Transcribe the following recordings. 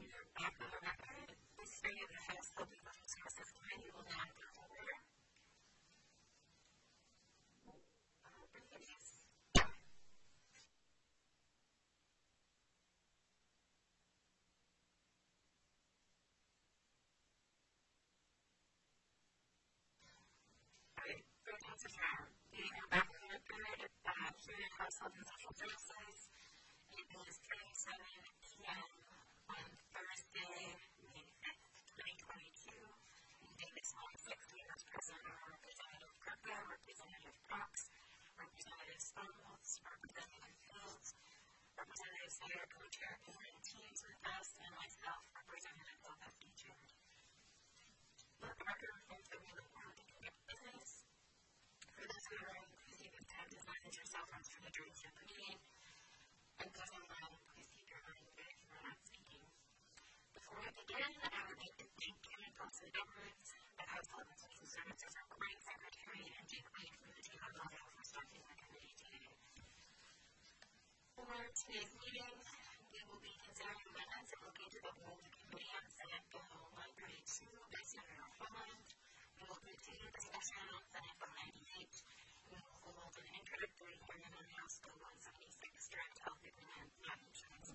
back on the record. This study of the House Public Resources Committee will now go forward. Household and Social Services. It is 3:07 p.m. on Thursday, May 5th, 2022. In Davis Hall 6, we have present are Representative Kirkba, Representative Cox, Representative Stoltz, Representative Fields, Representative Sayer, Co-Chair and teams with us, and myself, Representative Elva Feature. Let the record reflect that we look forward to conduct business. For those who are inclusive of time to silence yourself after the during the meeting, and those online, please keep your mind back if we're not speaking. Before we begin, I would like to thank Kevin Paulson Edwards, the Household and Social Services Recording Secretary, and Jake Reed from the team at Lotto for starting the committee today. For today's meeting, we will be considering amendments that will go to the role of the committee on Senate Bill 132 by Senator Holland. We will continue discussion on Senate Bill 98. We will hold an introductory hearing on House Bill 176, Direct Health Agreement, Non-Insurance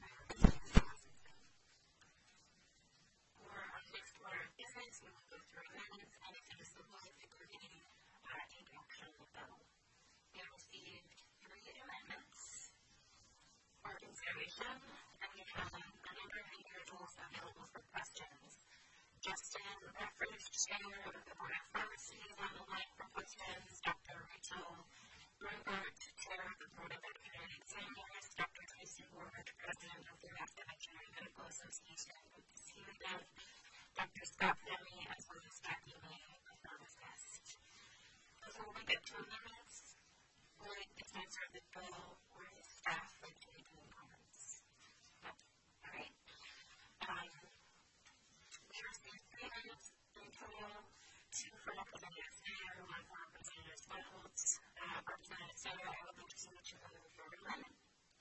For our next order of business, we will go through amendments, and if it is the will of the committee, take action on the bill. We have received 3 amendments for consideration, and we have a number of individuals available for questions. Justin Leffridge, Chair of the Board of Pharmacy, is on the line for questions. Dr. Rachel Brunbart, Chair of the Board of Veterinary Examiners. Dr. Tracy Ward, President of the Academic Medical Association. Good to see you again. Dr. Scott Family, as well as Jackie May, my father's guest. Before we get to amendments, would the sponsor of the bill or his staff like to make any comments? No. All right. We received 3 amendments in total, 2 for Representative Sayer, 1 for Representative Stoltz. Representative Sayer, I would like to see what you voted for amendment.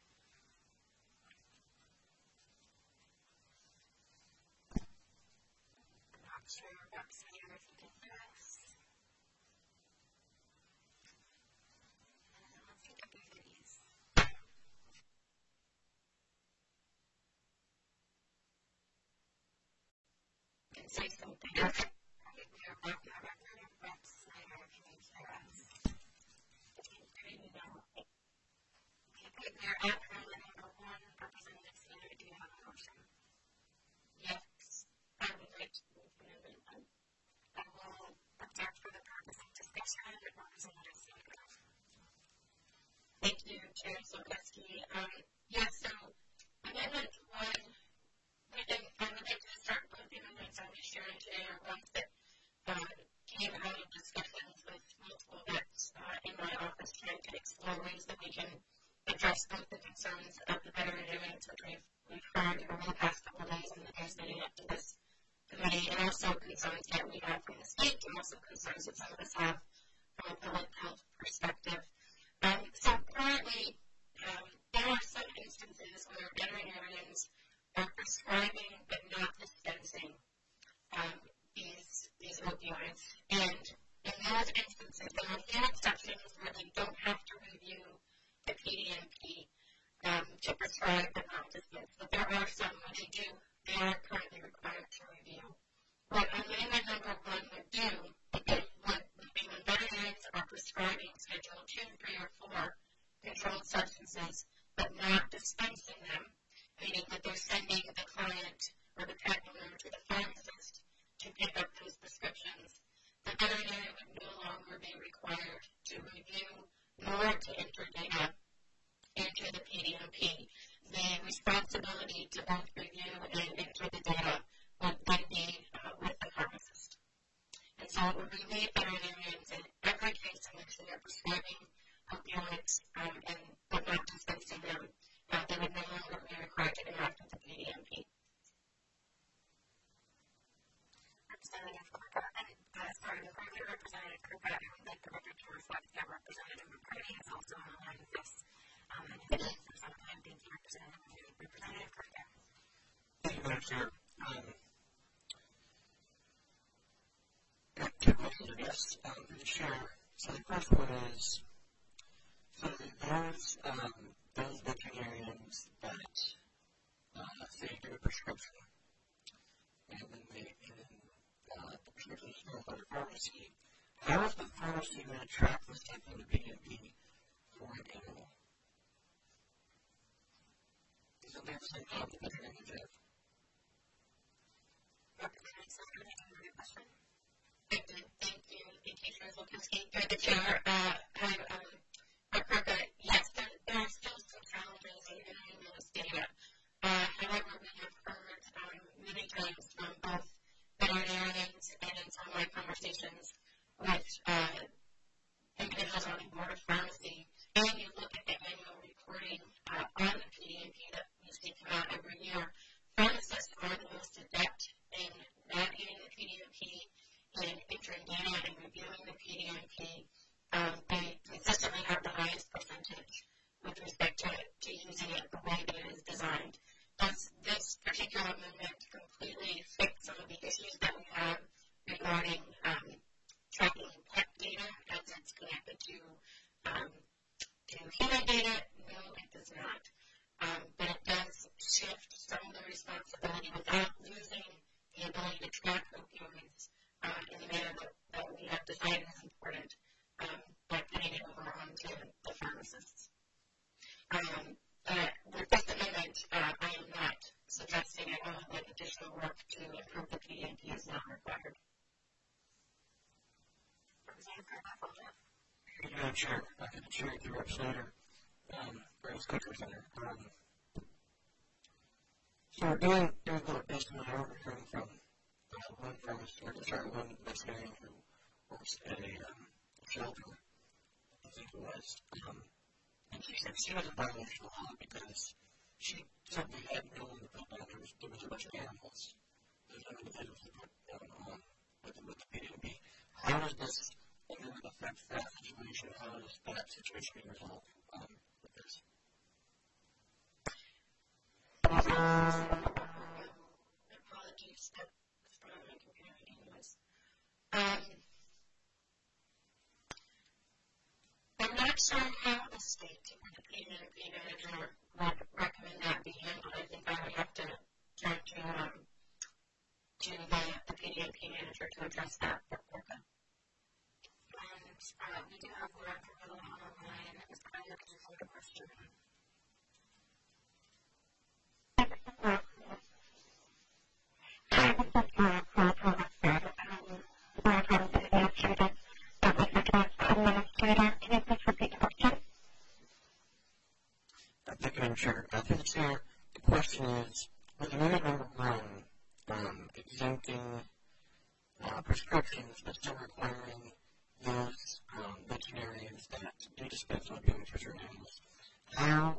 I'm not sure, Rep. Sayer, if you can hear us. Let's take a few of these. Say something. Okay. We are back on our record. Rep. Snyder, can you hear us? Can you hear me now? Okay, good. We are at amendment number 1. Representative Snyder, do you have a motion? Yes. I would like to move amendment 1. I will object for the purpose of discussion. Representative Snyder. Thank you, Chair Sokoski. Yes, so amendment 1. I would like to start with the amendments I'll be sharing today are ones that came out of discussions with multiple vets in my office trying to explore ways that we can address both the concerns of the veterinarians, which we've heard over the past couple of days and the days leading up to this committee, and also concerns that we have from the state, and also concerns that some of us have from a public health perspective. So currently, there are some instances where veterinarians are prescribing but not dispensing these opioids. And in those instances, there are few exceptions where they don't have to review the PDMP to prescribe but not dispense. But there are some where they are currently required to review. What amendment number 1 would do would be when veterinarians are prescribing Schedule 2, 3, or 4 controlled substances but not dispensing them, meaning that they're sending the client or the pet owner to the pharmacist to pick up those prescriptions. The veterinarian would no longer be required to review nor to enter data into the PDMP. The responsibility to both review and enter the data would then be with the pharmacist. And so it would relieve veterinarians in every case in which they are prescribing opioids but not dispensing them. They would no longer be required to interact with the PDMP. Representative Kirkba, Representative Kirkba, I would like the record to reflect that Representative McCarty is also on the line with us. And for some time, thank you, Representative Kirkba. So the first one is, so those veterinarians that say do a prescription, and then the prescription is filled by the pharmacy, how is the pharmacy going to track the step of the PMP for an animal? Does it make sense how the veterinarian did? Thank you, Ms. Lipinski. Through the chair, yes, there are still some challenges in getting this data. However, we have heard many times from both veterinarians and in some of my conversations with individuals on the board of pharmacy, and you look at the annual reporting on the PDMP that we see come out every year, pharmacists are the most adept in navigating the PDMP and entering data and reviewing the PDMP. They consistently have the highest percentage with respect to using it the way that it is designed. Does this particular amendment completely fix some of the issues that we have regarding tracking pet data as it's connected to human data? No, it does not. But it does shift some of the responsibility without losing the ability to track opioids in the manner that we have decided is important by putting it over onto the pharmacists. With this amendment, I am not suggesting at all that additional work to improve the PDMP is not required. Yeah, sure. I can share with your representative, Grace Coker Center. So we're doing a little estimate overhearing from one veterinarian who works at a shelter, I think it was. And she said she was a violation of law because she simply had no one to put down. There was a bunch of animals. There's no individuals to put down on with the PDMP. How does this affect that situation? How does that situation be resolved with this? Apologies, that's part of my computer anyways. I'm not sure how the state or the PDMP manager would recommend that be handled. I think I would have to turn to the PDMP manager to address that. And we do have the record online. It was kind of just like a question. Thank you, Madam Chair. Through the chair, the question is, with amendment number 1, exempting prescriptions but still requiring those veterinarians that do dispense opioids for certain animals, how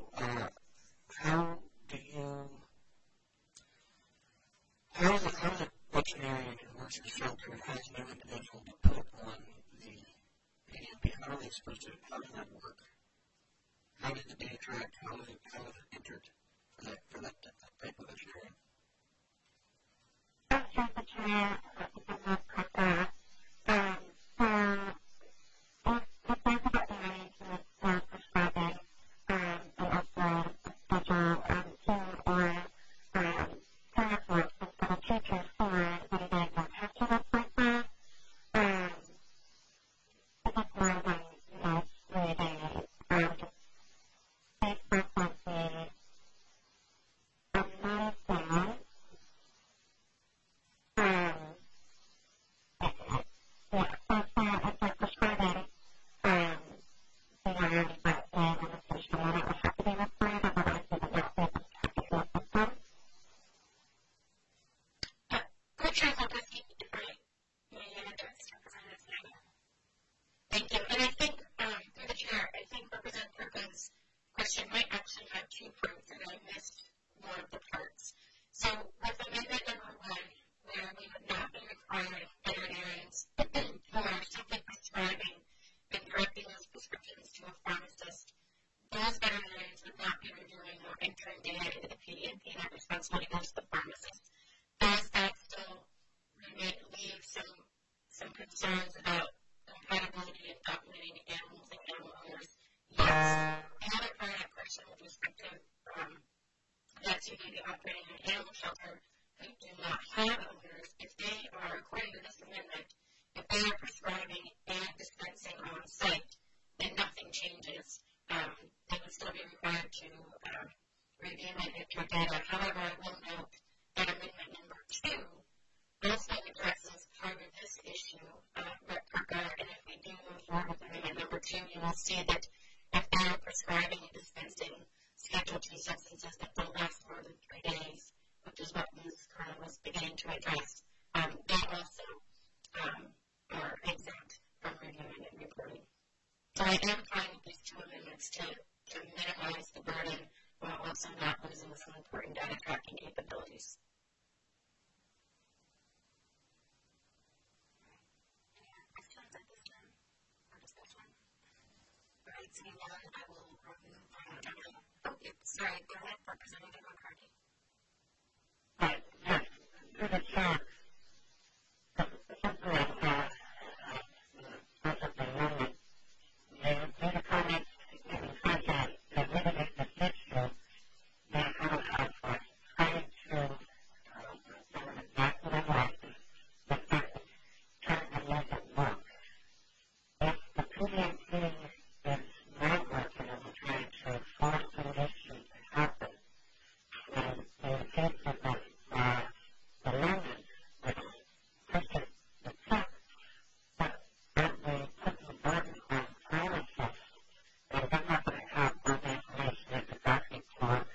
is a veterinarian who works in a shelter and has no individual to put on the PDMP? How are they supposed to, how does that work? How is the data tracked? How is it entered for that type of veterinarian? you will see that if they are prescribing and dispensing Schedule II substances that don't last more than 3 days, which is what Ms. Carter was beginning to address, they also are exempt from reviewing and reporting. So I am trying with these two amendments to minimize the burden while also not losing some important data tracking capabilities. Any other questions at this time for discussion? All right, seeing none, I will remove sorry, go ahead, Representative McCarthy. Yes, through the chair. Simply, possibly amendment. The data comments in content eliminate the fixture that I have tried to exactly like the fact that doesn't work. If the PDMP is not working and we're trying to force the issue to happen, and in the case of the amendment, which pushes the check, but that we put the burden on pharmacists, and they're not going to have all the information that's exactly for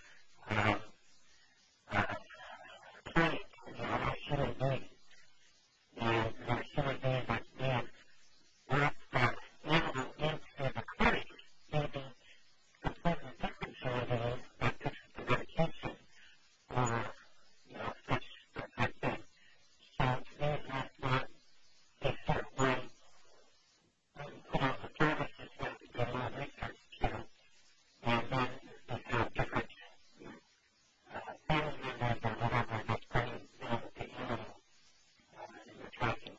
clinics, or human beings. And human beings that live not that animal into the clinic may be completely different human beings that took the medication or, such that thing. So to me, that's not a certain way the pharmacists have to do more research to, and then they have different family members or whatever that's bringing the animal in the tracking.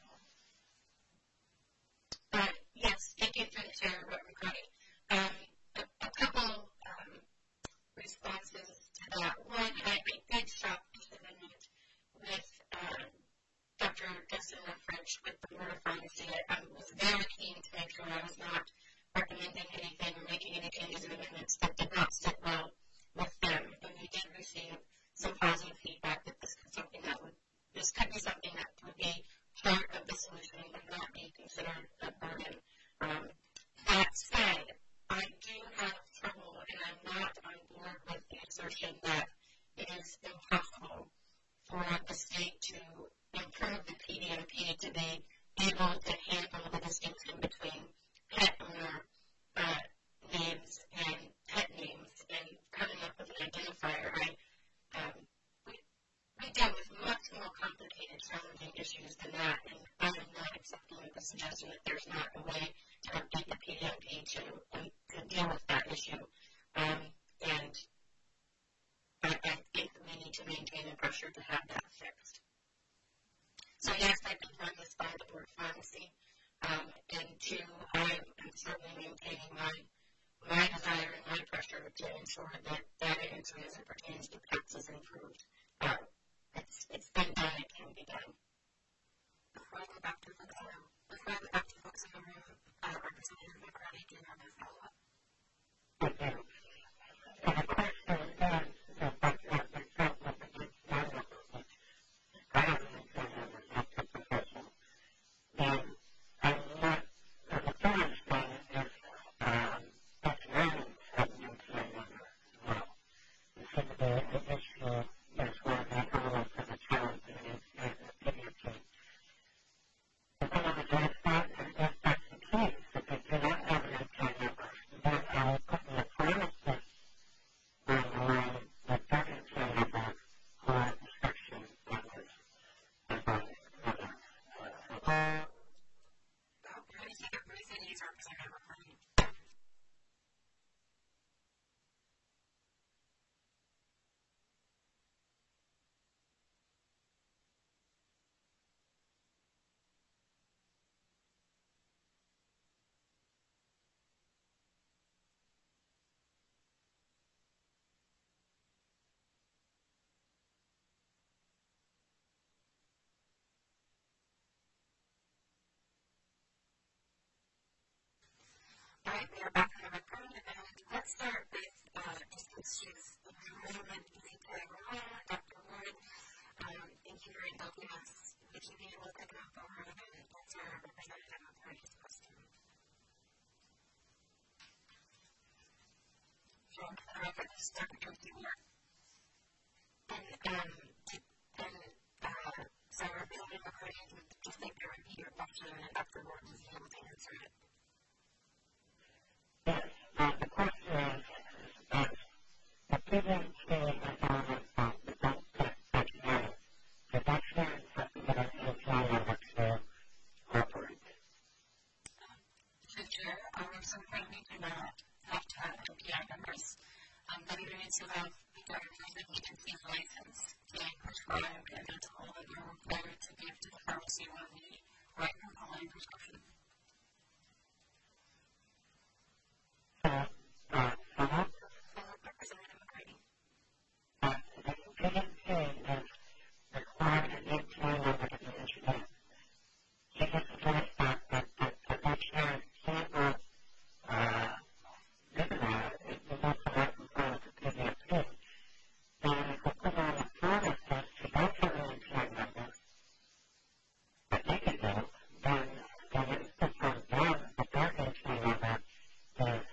Yes, thank you for the chair, McCarthy. A couple responses to that. One, I did shop this amendment with Dr. Justin French with the Board of Pharmacy. I was very keen to make sure I was not recommending anything or making any changes in amendments that did not sit well with them. And we did receive some positive feedback that this could be something that would be part of the solution and would not be considered a burden. That said, I do have trouble, and I'm not on board with the assertion that it is impossible for the state to improve the PDMP to be able to handle the distinction between pet owner names and pet names and coming up with an identifier. We deal with much more complicated, challenging issues than that, and I am not accepting the suggestion that there's not a way to update the PDMP to deal with that issue. And I think we need to maintain the pressure to have that fixed. So yes, I can run this by the Board of Pharmacy. And two, I am certainly maintaining my desire and my pressure to ensure that data entry as it pertains to pets is improved. It's been done, it can be done. Before I go back to folks in the room, Representative McCarthy, do you have a follow-up? Okay. So the question is, that I have an opinion of health professional, and I'm not, the first thing is, that's learning something to another as well. It should be an issue as well as all for the child and the PDMP. The thing of the data set, and if that's the case, if they do not have an MPI number, then I will put in the pharmacist on the line that doesn't say number for inspection numbers. All right, we are back on the record, and let's start with distance shoes. Amendment Dr. Ward, thank you for indulging us. Would you be able to come forward and answer Representative McCarthy's question? going to the record to start to do work. So we're building recording just like they repeat your question and afterwards is able to answer it. Yes, the question is the given to environment that we don't get much money. Does that mean something that is able to operate? Future, some point we do not have to have MPI numbers, but even if you have the government agency's license to prescribe, and that's all that you're required to give to the pharmacy when we write your online prescription. Representative McCarty. The given to is required an MPI number to be introduced. It is suggests that the veterinarian cannot it will not provide compliance with PDFP. And if we put on a product that you don't have an MPI number, but they can do, then it puts on them that their MPI number is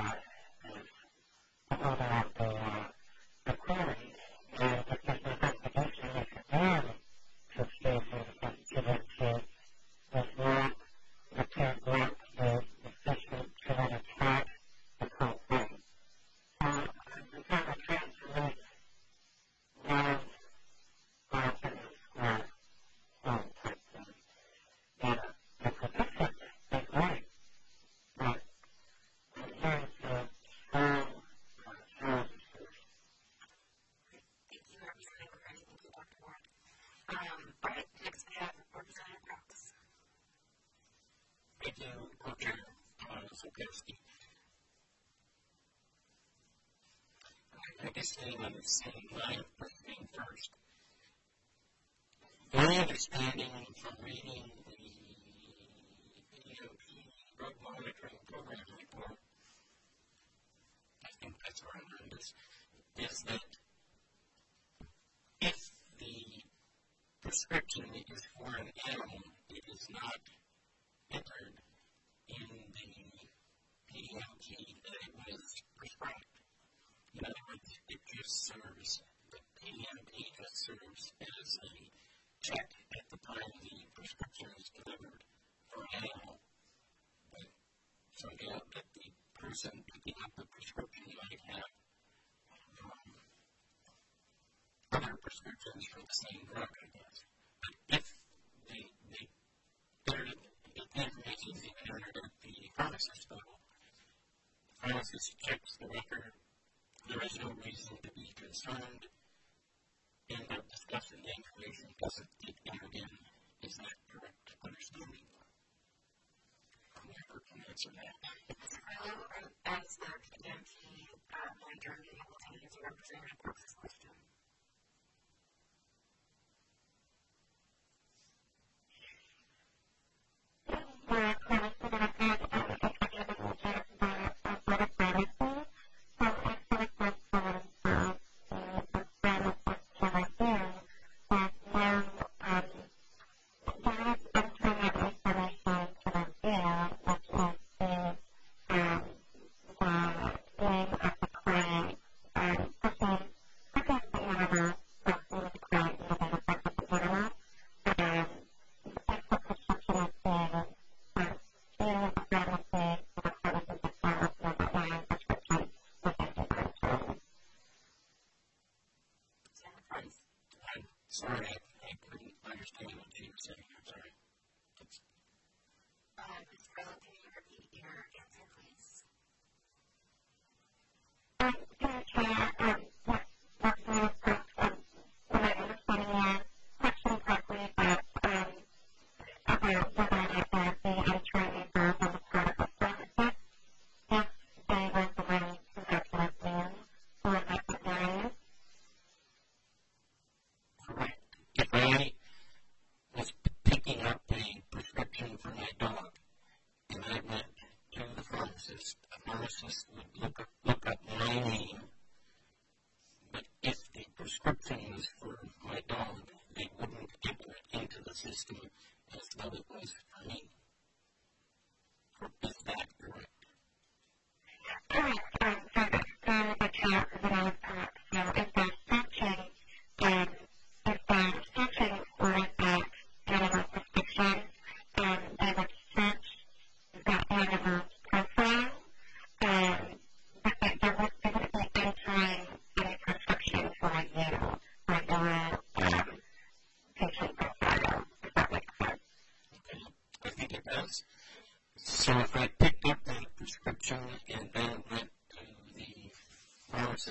over at the query. And if there's an investigation made for them to exchange to does not appear not the sufficient to then attack the whole thing. So we kind of translate those documents as home type thing. And the protection is great, but in terms of home services. Thank you, Representative McCarty. Thank you, Dr. Ward. All right, next we have Representative Brooks. Thank you, Dr. Zukoski. I guess staying on the same line of questioning first. My understanding from reading the DOT drug monitoring program report, I think that's where I learned this, is that if the prescription is for an animal, it is not entered in the PDMT that it was prescribed. In other words, it just serves, the PDMT just serves as a check at the time the prescription is delivered for an animal. But, so that the person picking up the prescription might have other prescriptions for the same drug, I guess. But if the information is entered at the pharmacist level, the pharmacist checks the record, there is no reason to be concerned, end up discussing the information, doesn't get entered in. Is that correct understanding? I'm never can answer that. Mr. Carlo, as the PDMT manager, are you able to answer Representative Brooks' question? Sorry, I couldn't understand what you were saying. I'm sorry. Mr. Carlo, can you repeat your answer, please? Correct.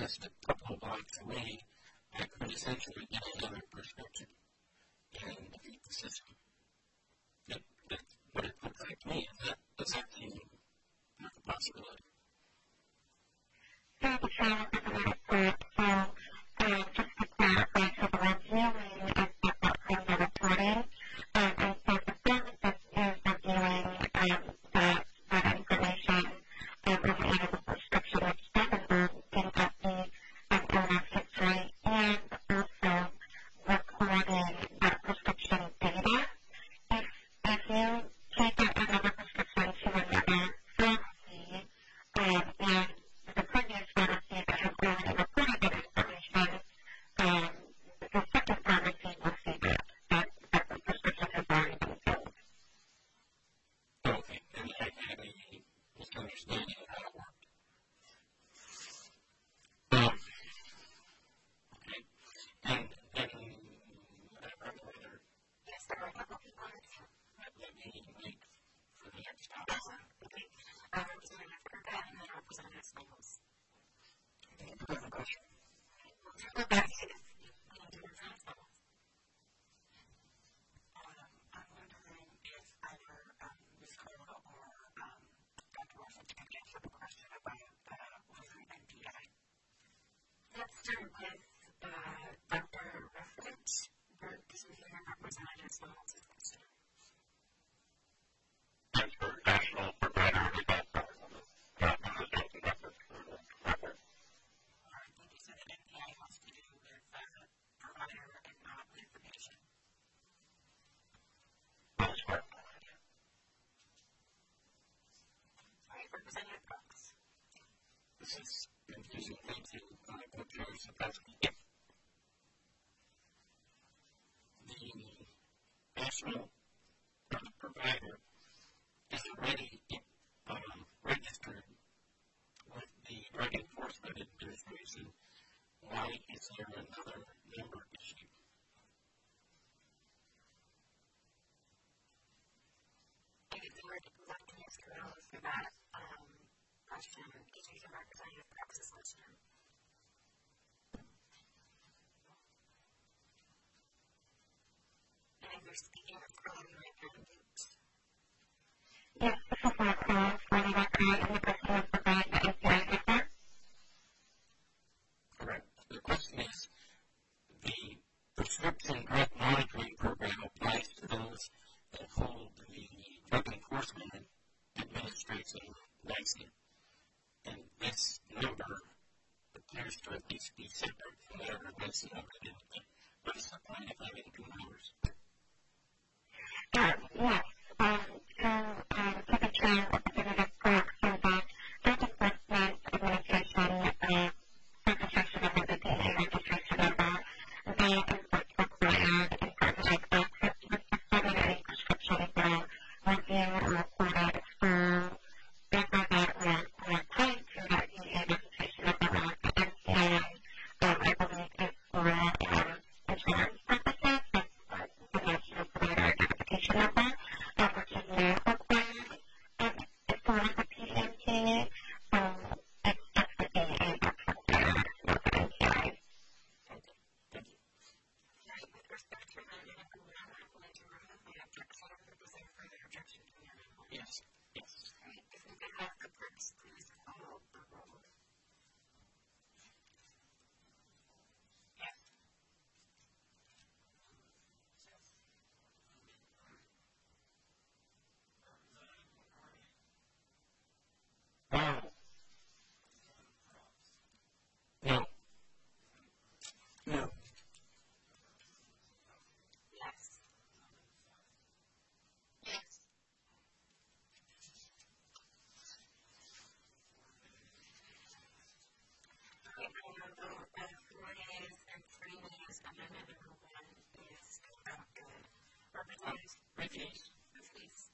just a couple of blocks away, I could essentially get another prescription and defeat the system. That's what it looks like to me. Does that seem like a possibility? So the trial is a little bit, just to clarify, so the reviewing is separate from the reporting, and so the pharmacist is reviewing that information related to the prescription, which does involve things like the illness history, and also recording that prescription data. If you take another prescription to another pharmacy, and the previous pharmacy that has already reported that information, the second pharmacy will see that the prescription has already been filled. Okay, and I had a misunderstanding of how it worked. Okay, and then I wonder, Yes, there are a couple people on the team. let me wait for the next stop. Okay. Representative Urquhart and then Representative Staples. Another question. We'll go back to this. We can do this on Staples. I'm wondering if either Ms. Carla or Dr. Wilson can answer the question about the NPI. Let's start with Dr. Ruffledge. This is your Representative Staples' question. As for national provider results, that was something that was covered. I think you said that NPI has to do with provider and not with the patient. That's correct. All right, Representative Brooks. This is confusing. Thank you, Dr. Sapolsky. The national provider is already registered with the Drug Enforcement Administration. Why is there another number issue? I think we were looking at Carla for that question. These are your Representative Brooks' question. And if you're speaking with Carla, you might be on mute. Yes, this is my call for the record, and the question is regarding the NPI system. Correct. The question is, the prescription drug monitoring program applies to those that hold the Drug Enforcement Administration license. And this number appears to at least be separate from whatever license number it is. What is the point of having two numbers? Yes. To the trial, Representative Brooks, so that Drug Enforcement Administration registration number, the DA registration number, they enforce required information like this, with the formulary prescriptions that review or reported from people that were tied to that DA registration number, like the NCI, I believe is for insurance purposes, the National Provider Identification Number, which is not required as part of the PMT, so it's just the DA that's required, not the NCI. Thank you. Right, with respect to Representative Gouin, I'm going to remove my objection. Is there further objection to your amendment? Yes. Yes. All right, if we could have the clerks please call the roll. Yes. Wow. No. No. Yes. Yes. Okay, I'm going to vote of 4 yeas and 3 nays. Amendment number 1 is adopted. Representative Refuse. please.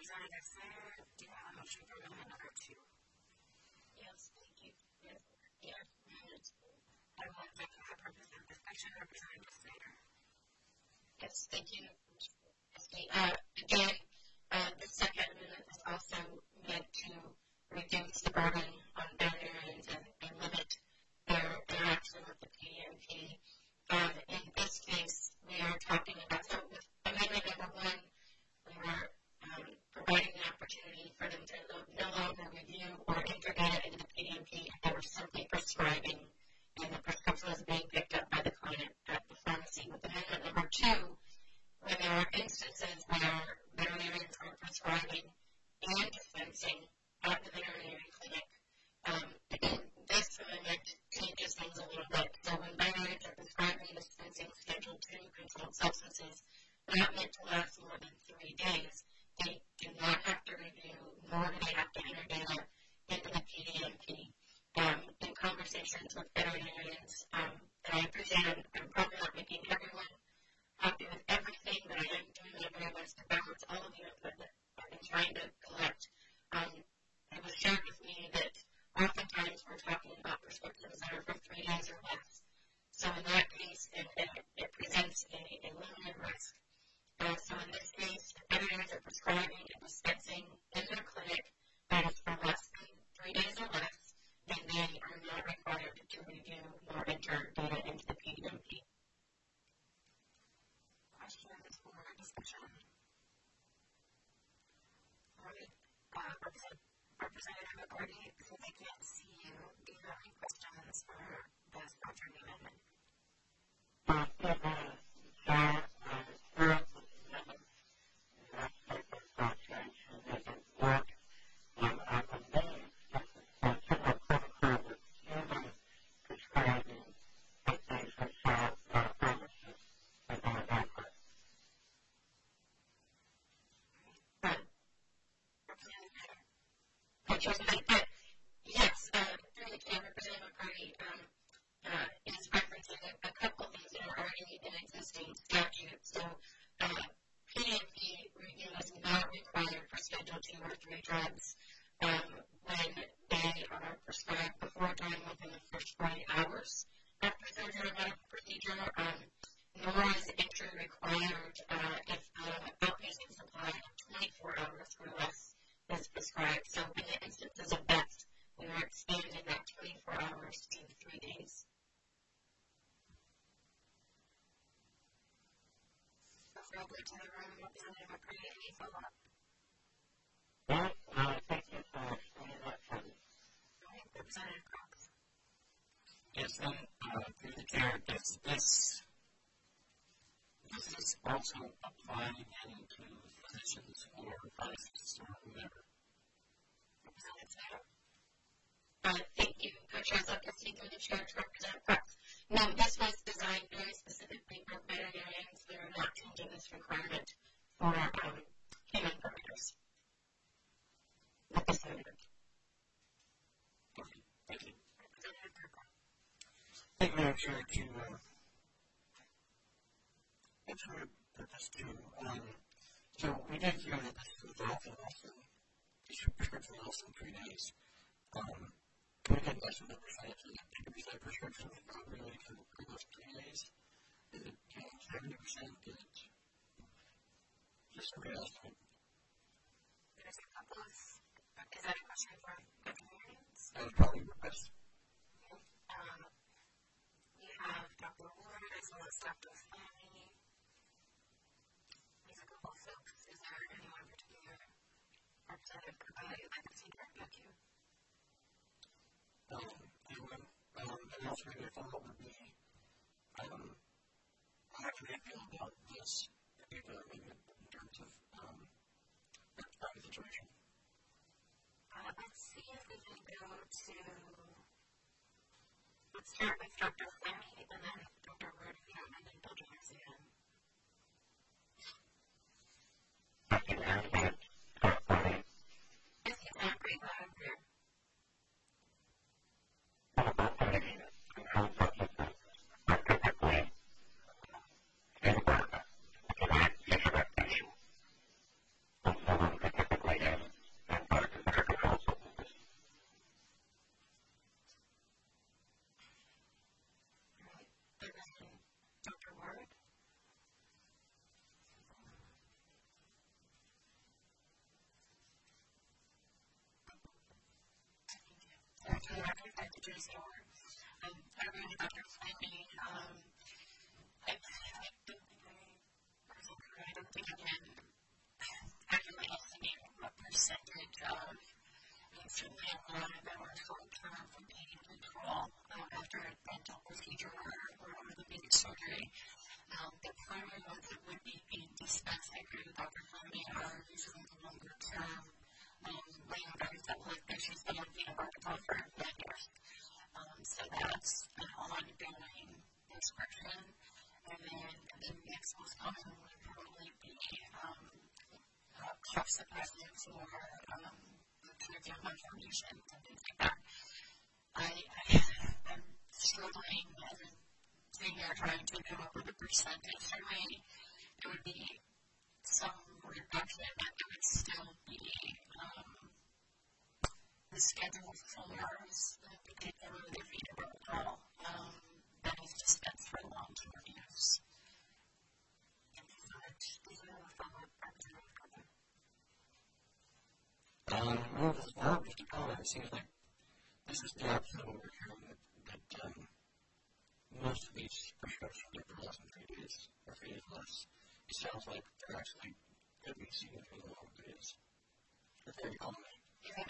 Representative Sayer, do you have a motion for amendment number 2? Yes, thank you. Yes. I will take that representative section, Representative Sayer. Yes, thank you. Again, the second amendment is also meant to reduce the burden on veterinarians and limit their interaction with the PDMP. In this case, we are talking about, so with amendment number 1, we were providing the opportunity for them to no longer review or enter data into the PDMP if they were simply prescribing and the prescription was being picked up by the client at the pharmacy. With amendment number 2, when there are instances where veterinarians are prescribing and dispensing at the veterinary clinic, this amendment changes things a little bit. So when veterinarians are prescribing and dispensing Schedule II controlled substances not meant to last more than 3 days, they do not have to review, nor do they have to enter data into the PDMP. In conversations with veterinarians that I appreciate, I'm probably not making everyone happy with everything, but I am doing my very best to balance all of the input that I've been trying to collect. It was shared with me that oftentimes we're talking about prescriptions that are for 3 days or less. So in that case, it presents a limited risk. So in this case, if veterinarians are prescribing and dispensing in their clinic that is for less than 3 days or less, then they are not required to review nor enter data into the PDMP. Questions or discussion? All right. Representative McCarty, since I can't see you, do you have any questions for the sponsored amendment? Yes, through the chair, Representative McCarty is referencing a couple of things that are already in existing statutes. So, PDMP review is not required for Schedule II or III drugs when they are prescribed before, during, within the first 40 hours after surgery or medical procedure, nor is entry required if the outpatient supply of 24 hours or less is prescribed. So in the instances of deaths, we are expanding that 24 hours to 3 days. Before I go to the room, Representative McCarty, any follow-up? Thank you for explaining that for me. All right, Representative Cox. Yes, and through the chair, this is also applying to physicians or pharmacists or whoever. Representative Sayer. Thank you, Coach Resnick. I speak through the chair to Representative Cox. No, this was designed very specifically for veterinarians. We are not changing this requirement for human providers with this amendment. Okay, thank you. Representative Kirkland. Thank you, Madam Chair, to put this to, so we did hear that this is often prescription less than 3 days. Can we get less than the percentage of the 50% prescription not really for those 3 days? Is it 70%? Is it just a real estimate? There's a couple of, is that a question for veterinarians? That would probably be best. Okay. You have Dr. Ward as well as Dr. Fleming. There's a couple of folks. Is there anyone in particular? Representative Kirkland, you'd like to see direct back to you? And also maybe a follow-up would be, how can they feel about this particular amendment in terms of the situation? Let's see if we can go to, let's start with Dr. Fleming and then Dr. Ward, if you don't mind indulging us again. Yes, you sound great loud and clear. Thank you. procedures or I agree with Dr. Fleming. I don't think I can accurately estimate what percentage of, certainly a lot of them are short-term from pain control after a dental procedure or orthopedic surgery. The primary ones that would be being dispensed, I agree with Dr. Fleming, are usually the longer-term landers that will have patients that have been vertebral for many years. So that's an ongoing prescription. And then the next most common would probably be cough suppressants or trivial malformations and things like that. I'm struggling as a senior trying to come up with a percentage. Certainly, it would be some reduction, but it would still be the schedule forms, particularly the protocol, that is dispensed for long-term use. Thank you so much. These are the follow-up questions. Just a comment. It seems like this is the option over here that most of these prescriptions are for less than 3 days or 3 days less. It sounds like they're actually could be significantly longer days. They're very common. I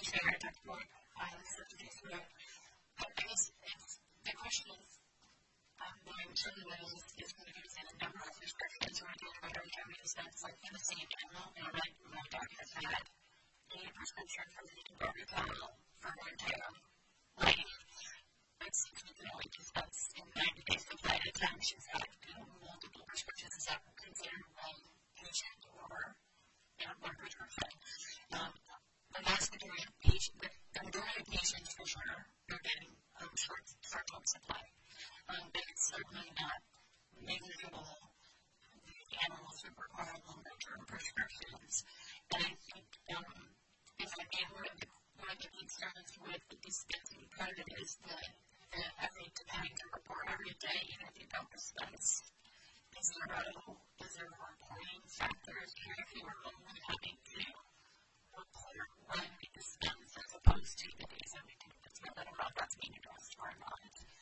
guess the question is, what I'm sure that is going to be a number of prescriptions or every time we dispense, like in the same animal, my doctor has had a prescription for the Barbital for one time life. But since we can only dispense in 90 days supply at a time, she's had multiple prescriptions. Is that considered one patient or one prescription? The vast majority of patients for sure are getting short-term supply. But it's certainly not negligible. The animals would require longer-term prescriptions. And I think, if I may, one of the concerns with the dispensing part of it is that having to report every day, even if you don't dispense, is there reporting factors here if you were only having to report when we dispense as opposed to the days that we do this, whether or not that's being addressed or not.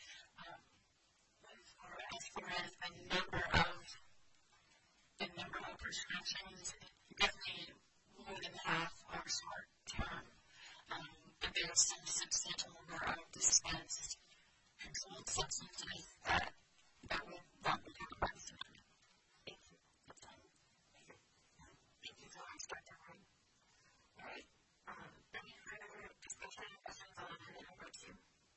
As far as the number of prescriptions, definitely more than half are short term, but there is some substantial number of dispensed controlled substances that would not be utilized. Thank you. Thank you so much, Dr. Wright. All right. Any further discussion or questions on number 2?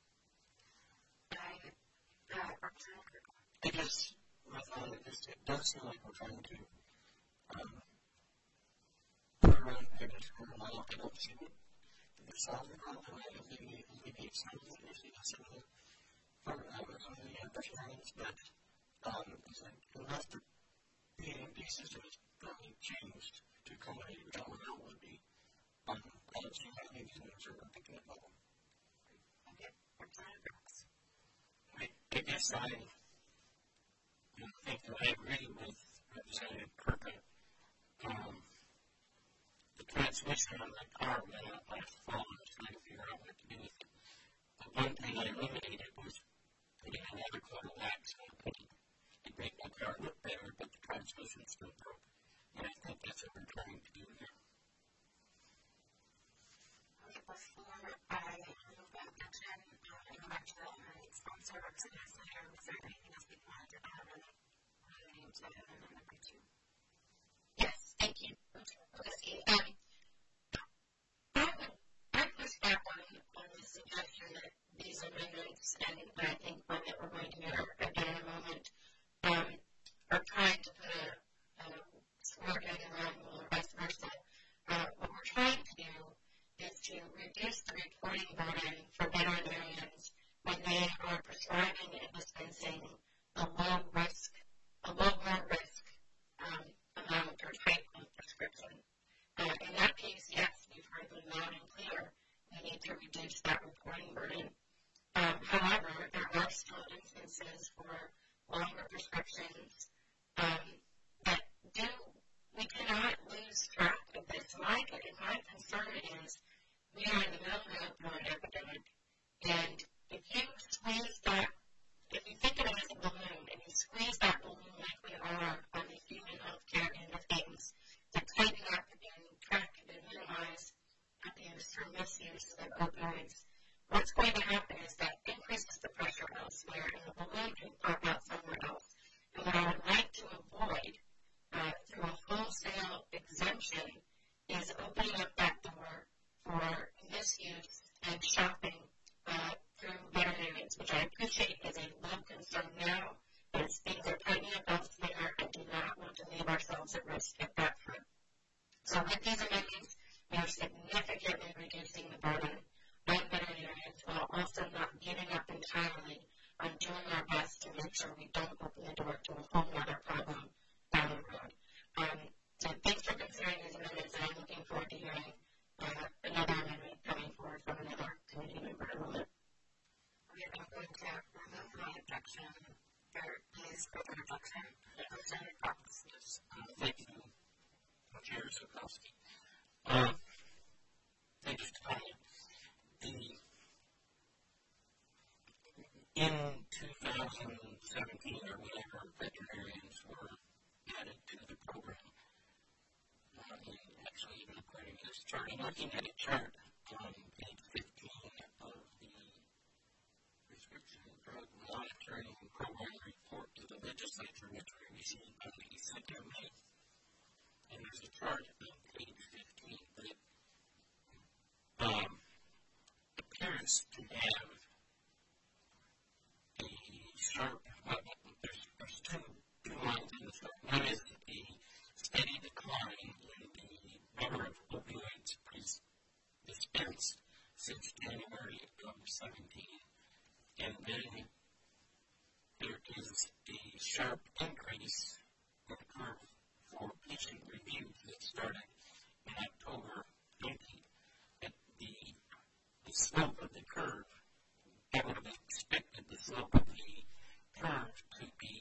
I guess my thought is it does seem like we're trying to put around payments for a while. I don't see the solve the problem. I don't think we alleviate some of the issues, some of the performance, but it's like unless the PMD system is probably changed to accommodate what our goal would be, I don't see how these things are picking up level. I guess I think that I agree with Representative Kirkland. The transmission on the power went up last fall. I was trying to figure out what to do with it. The one thing I eliminated was putting another coax on it made my car look better, but the transmission still broke. And I think that's what we're trying to do here. Before I move that action, sponsor representative, is there anything else we want to add relating to number 2? Yes, thank you. I push back on the suggestion that these amendments, and I think one that we're going to hear again in a moment, are trying to put a square peg in a round hole or vice versa. What we're trying to do is to reduce the reporting burden for veterinarians when they are prescribing and dispensing a low risk amount or type of prescription. In that case, yes, we've heard them loud and clear. We need to reduce that reporting burden. However, there are still instances for longer prescriptions that we cannot lose track of this. My concern is we are in the middle of an opioid epidemic, and if you squeeze that, if you think of it as a balloon and you squeeze that balloon like we are on the human healthcare end of things to tighten up and track and minimize abuse or misuse of opioids, what's going to happen is that increases the pressure elsewhere and the balloon can pop out somewhere else. And what I would like to avoid through a wholesale exemption is opening up that door for misuse and shopping through veterinarians, which I appreciate is a low concern now, but as things are tightening up elsewhere, I do not want to leave ourselves at risk at that front. So with these amendments, we are significantly reducing the burden on veterinarians while also not giving up entirely on doing our best to make sure we don't open the door to a whole other problem down the road. So thanks for considering these amendments, and I'm looking forward to hearing another amendment coming forward from another committee member in a moment. We are now going to remove my objection. There is further objection. Representative Cox. Yes. Thank you, Chair Zukoski. Thank you, Tanya. In 2017 or whenever veterinarians were added to the program, actually even according to this chart, I'm looking at a chart on page 15 of the Prescription Drug Monitoring Program report to the legislature, which we received on the 2nd of May. And there's a chart on page 15 that appears to have a sharp, there's two lines in the chart. One is a steady decline in the number of opioids dispensed since January of 17. And then there is a sharp increase in the curve for patient reviews that started in October 20. At the slope of the curve, I would have expected the slope of the curve to be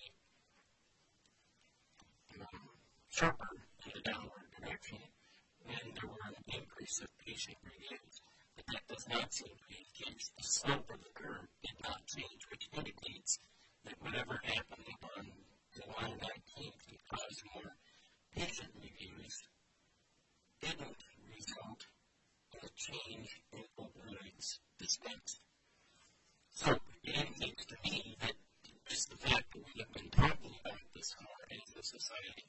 sharper in the downward direction when there were an increase of patient reviews. But that does not seem to be the case. The slope of the curve did not change, which indicates that whatever happened on July 19th to cause more patient reviews didn't result in a change in opioids dispensed. So it indicates to me that just the fact that we have been talking about this more as a society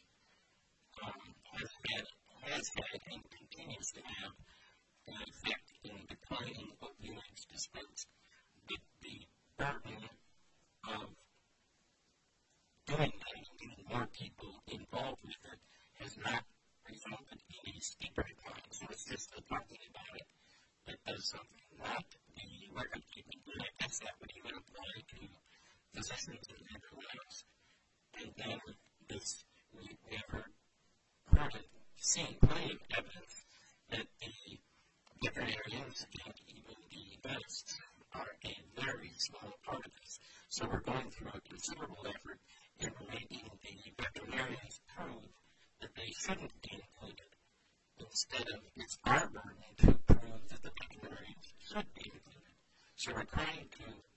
has had and continues to have an effect in declining opioids dispensed. But the burden of doing that and getting more people involved with it has not resulted in a steeper decline. So it's just the talking about it that does something, not the record keeping. And I guess that would even apply to physicians and everyone else. And then this, we have seen plenty of evidence that the veterinarians and even the vets are a very small part of this. So we're going through a considerable effort in making the veterinarians prove that they shouldn't be included. Instead of, it's our burden to prove that the veterinarians should be included. So we're trying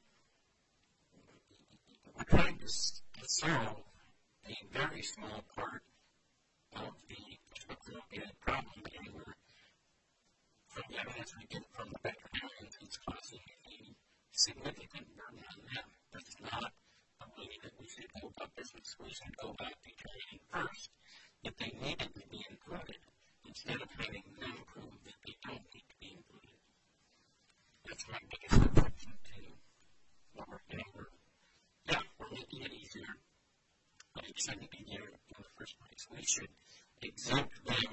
to solve a very small part of the opioid problem, and we're, from the evidence we get from the veterinarians, it's causing a significant burden on them. That's not the way that we should go about business. We should go about determining first that they needed to be included, instead of having them prove that they don't need to be included. That's my biggest objection to what we're doing. We're making it easier, but it shouldn't be there in the first place. We should exempt them.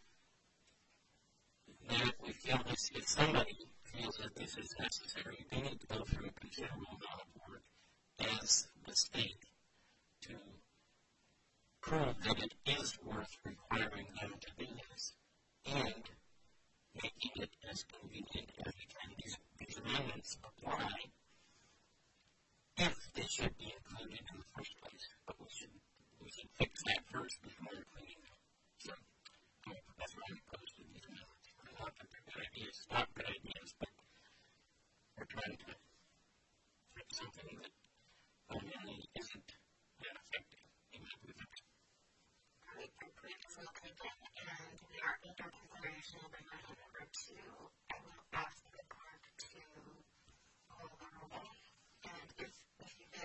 Then if we feel this, if somebody feels that this is necessary, they need to go through a considerable amount of work as the state to prove that it is worth requiring them to do this and making it as convenient as we can. These amendments apply if they should be included in the first place, but we should fix that first before including them. So that's why I'm opposed to these amendments. Not that they're good ideas, not good ideas, but we're trying to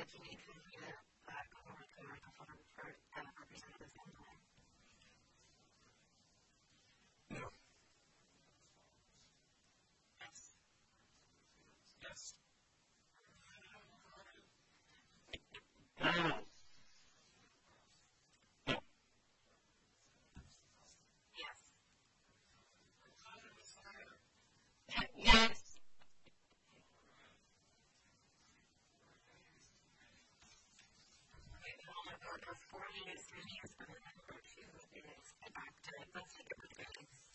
if you need to hear over the microphone for Representative Van Dyne. No. Yes. Yes. No. Yes. Yes. Number 40 is released, and number 2 is adopted. Let's take a break.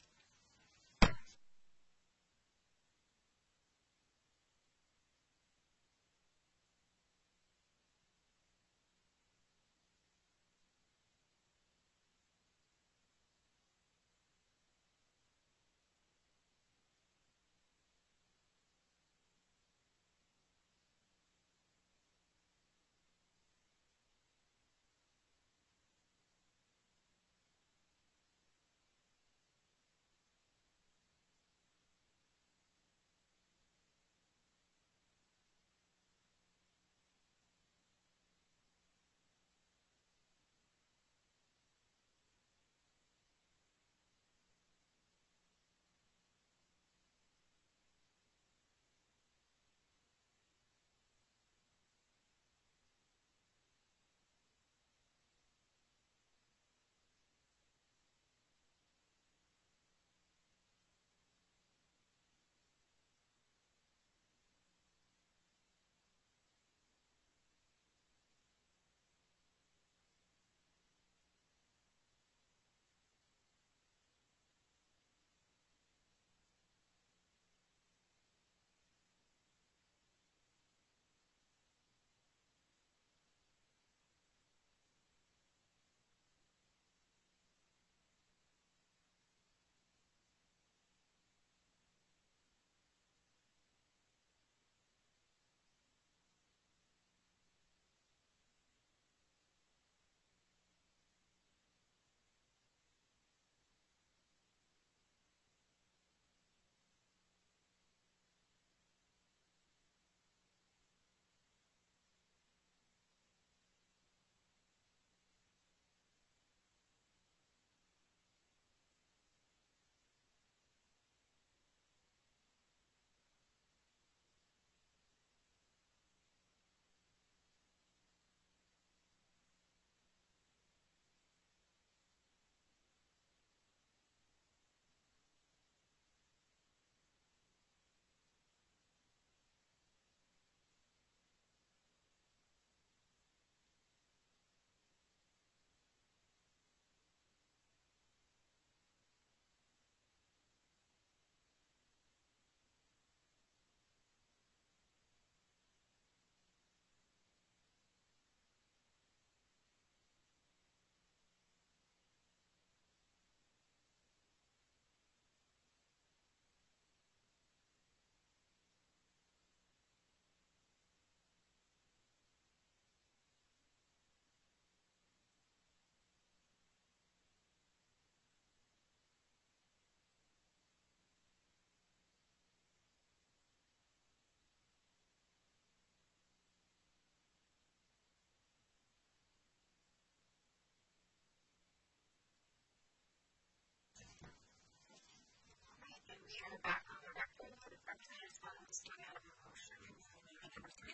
We are back on the record for the Representative's comments coming out of a motion. Number 3,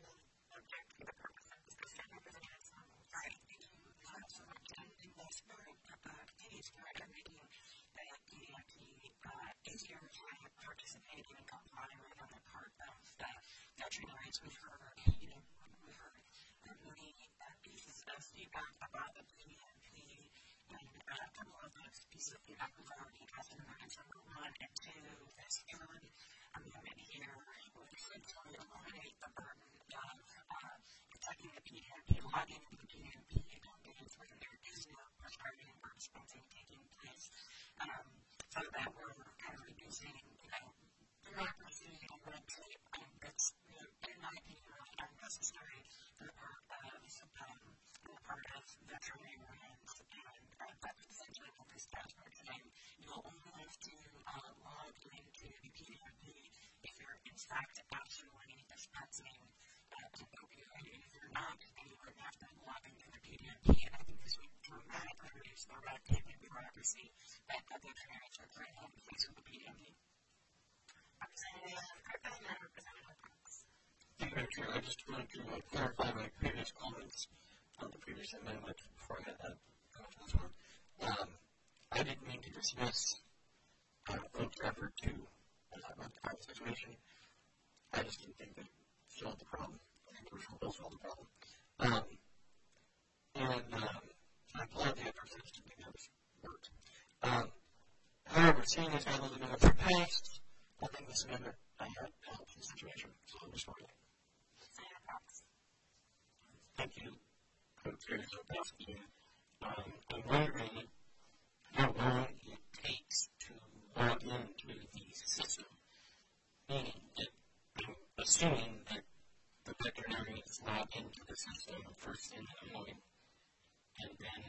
object for the purpose of discussion Representative's comments. All right, thank you so much. In the spirit of today's record meeting, the DAP is here to participate in and comply right on the part of the veteran rights. We heard many pieces of feedback about the PNP, and a couple of those pieces of feedback we've already addressed in minutes. Number 1 and 2, this third amendment here would essentially eliminate the burden of protecting the PNP, logging into the PNP days when there is no prescribing or dispensing taking place, so that we're kind of reducing, bureaucracy and red tape, and that's, in my opinion, really unnecessary on the part of veterinarians, and that's essentially what this task force is saying. You'll only have to log into the PNP if you're, in fact, actually dispensing an opioid. If you're reduce the red tape and bureaucracy that the veterinarians are currently facing with the PDMP. Representative Griffin and Representative Brooks. Thank you, Madam Chair. I just wanted to clarify my previous comments on the previous amendment before I had that comment on this one. I didn't mean to dismiss folks' effort to rectify the situation. I just didn't think they solved the problem. I think the original bill solved the problem. I applaud the efforts. I just didn't think that was worked. However, seeing as how those amendments are passed, I think this amendment helps the situation. So I'm just worried. Thank you, Co-Chair Zopowski. I'm wondering how long it takes to log into the system, meaning that I'm assuming that the veterinarians log into the system first thing in the morning, and then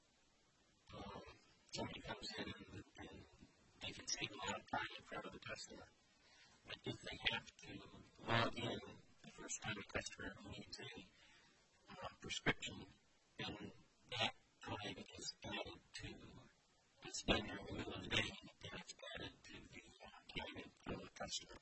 somebody comes in and they can save a lot of time in front of the customer. But if they have to log in the first time a customer needs a prescription, then that time is added to the spend during the middle of the day, and it's added to the time in front of the customer.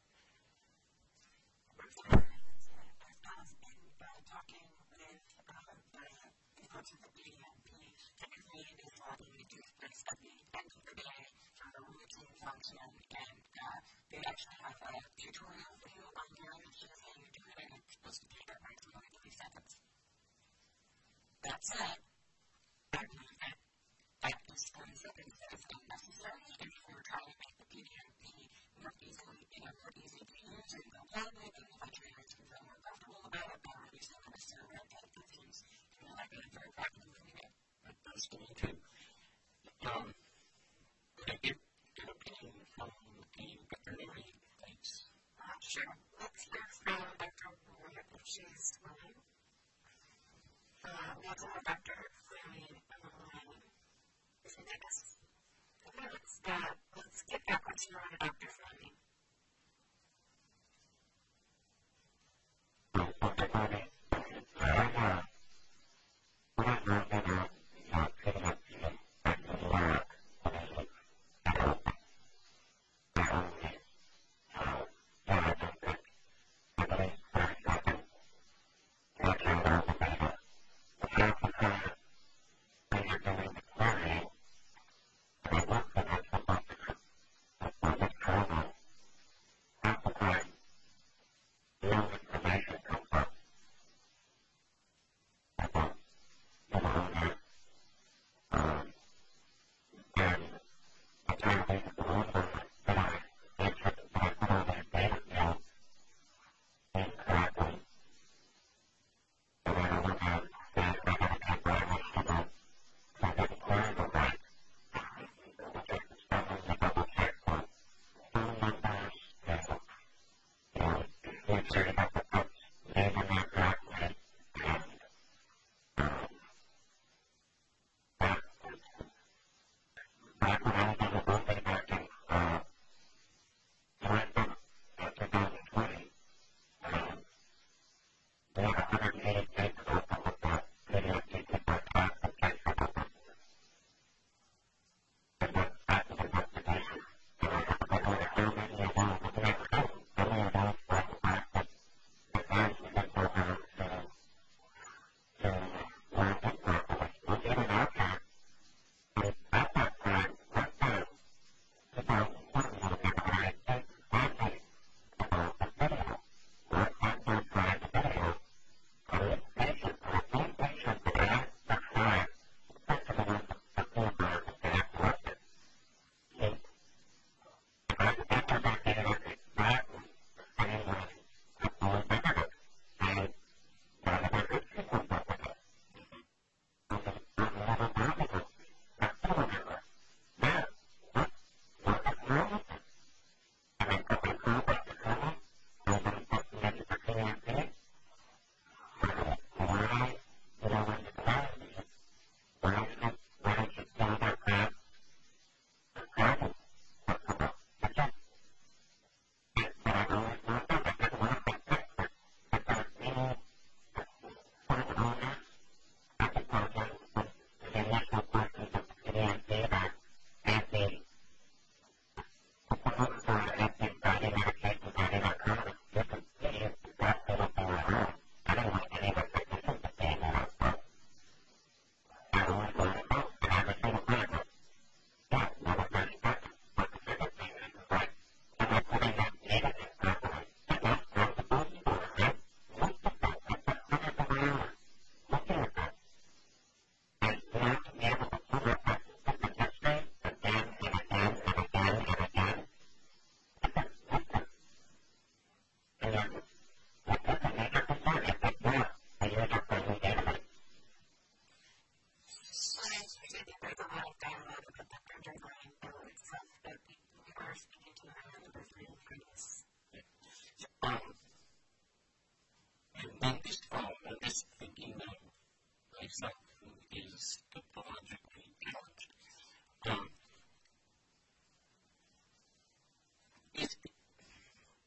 Talking with the folks at the PDMP, typically they log in to this at the end of the day for a routine function, and they actually have a tutorial video on there that shows how you do it, and it's supposed to take approximately 30 seconds. That said, I believe that this 30 seconds is unnecessary if we're trying to make the PDMP more easy to use and comply with, and the veterinarians can feel more comfortable about it, but reduce the necessary red tape that seems to me like a very practical thing to do. That's to me too. Could I get an opinion from the veterinary? Thanks. Sure. Let's hear from Dr. Ward if she's willing. Welcome to Dr. Fleming on the line. Isn't it? Let's get that question on to Dr. Fleming.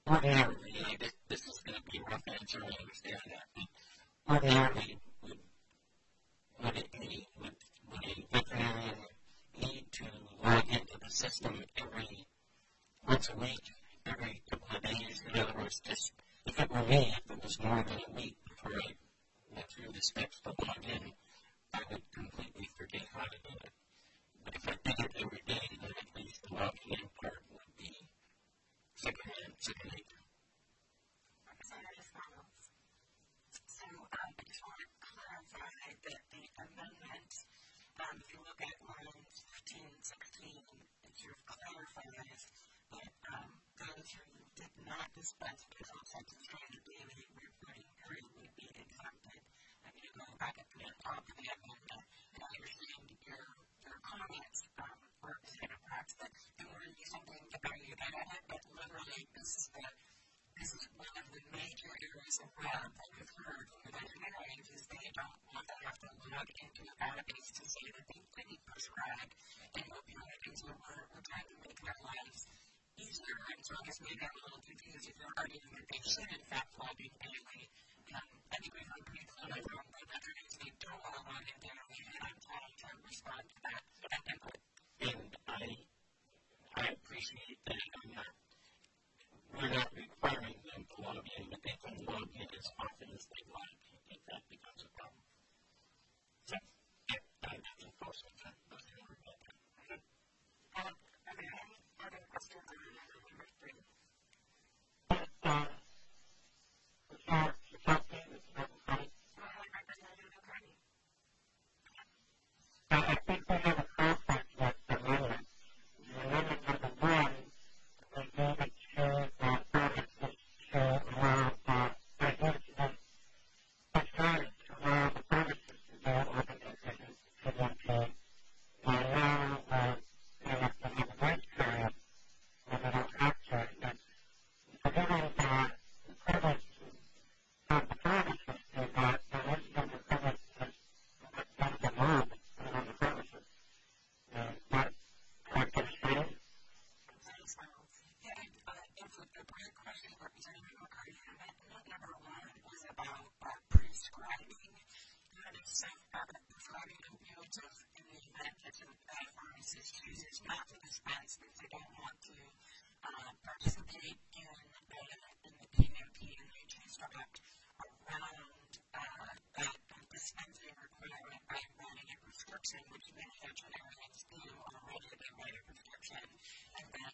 ordinarily, this is going to be a rough answer, I understand that, but ordinarily, would a veterinarian need to log into the system once a week, every couple of days? In other words, just if it were me, if it was more than a week before I went through the steps to log in, I would completely forget how to do it. But if I did it every day, then at least the logging in part would be second nature. So I just want to clarify that the amendment, if you look at lines 15 and 16, it sort of clarifies that those who did not dispense controlled substance during the daily reporting period would be exempted. I mean, going back at the top of the amendment, and I understand your comments, Representative Prax, that you want to do something to value that at it, but literally this is one of the major areas of web that we've heard from the veterinarians is they don't want to have to log into a database to say that they didn't prescribe an opioid, and so we're trying to make their lives easier. And so I guess maybe I'm a little confused if you're arguing that they should in fact log in daily. I think we've heard pretty clearly from the veterinarians they don't want to log in daily, and I'm trying to respond to that input. And I appreciate that. We're not requiring them to log in, but they can log in as often as they like if that becomes a problem. So, I think most of them are going to about that. Are there any other questions on number 3? I think we have a conflict with the amendment. The amendment number 1 was needed to purposes to allow the purposes to go over the business to them to now they have to have a break period when they don't have to. But forgetting that the privilege of the purposes is that there is no privilege that the mob on the purposes. That understand? It's a great question, Representative McCarty. Amendment number 1 was about prescribing. And it's prescribing opioids in the event that a pharmacist chooses not to dispense because they don't want to participate in the PMP and they choose to opt around that dispensing requirement by writing a prescription, which many veterinarians do already. They write a prescription, and then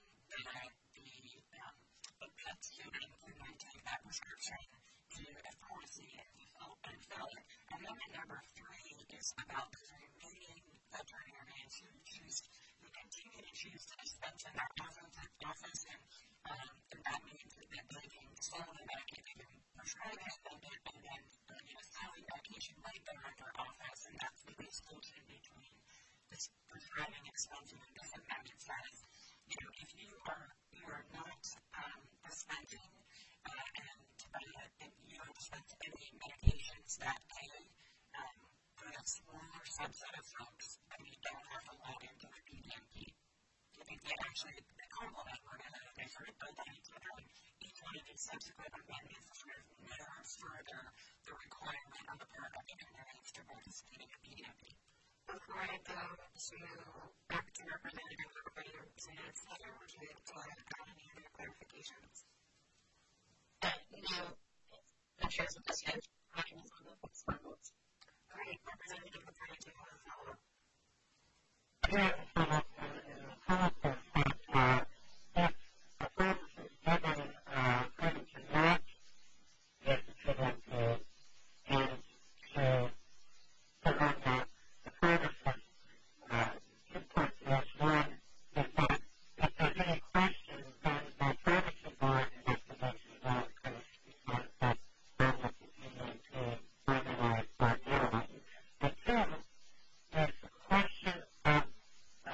the vets who implementing that prescription to a pharmacy and fill it. Amendment number 3 is about those remaining veterinarians who continue to choose to dispense in their office, and that means that they can sell the medication, they can prescribe it, and then selling medication right there in their office, and that's the distinction between this prescribing and dispensing. And this amendment says, if you are not dispensing and you don't dispense any medications that for a smaller subset of folks, and you don't have to log into the PDMP. I think they actually complement one another. They sort of build on each other, and each one of these subsequent amendments sort of mirrors further the requirement on the part of veterinarians to participate in the PDMP. Before I go back to Representative Slater, would you like to add any other clarifications? No, I'm sure it's a good mechanism of response. Great. Representative McCarty, do you want to follow up? Yeah, follow-up is that if the purpose is given credit to not get the PDMP and to put on that the purposes 2 points. One is that if there's any questions, then the privacy board investigation will because that purpose is needed to finalize or analyze. And 2 is the question of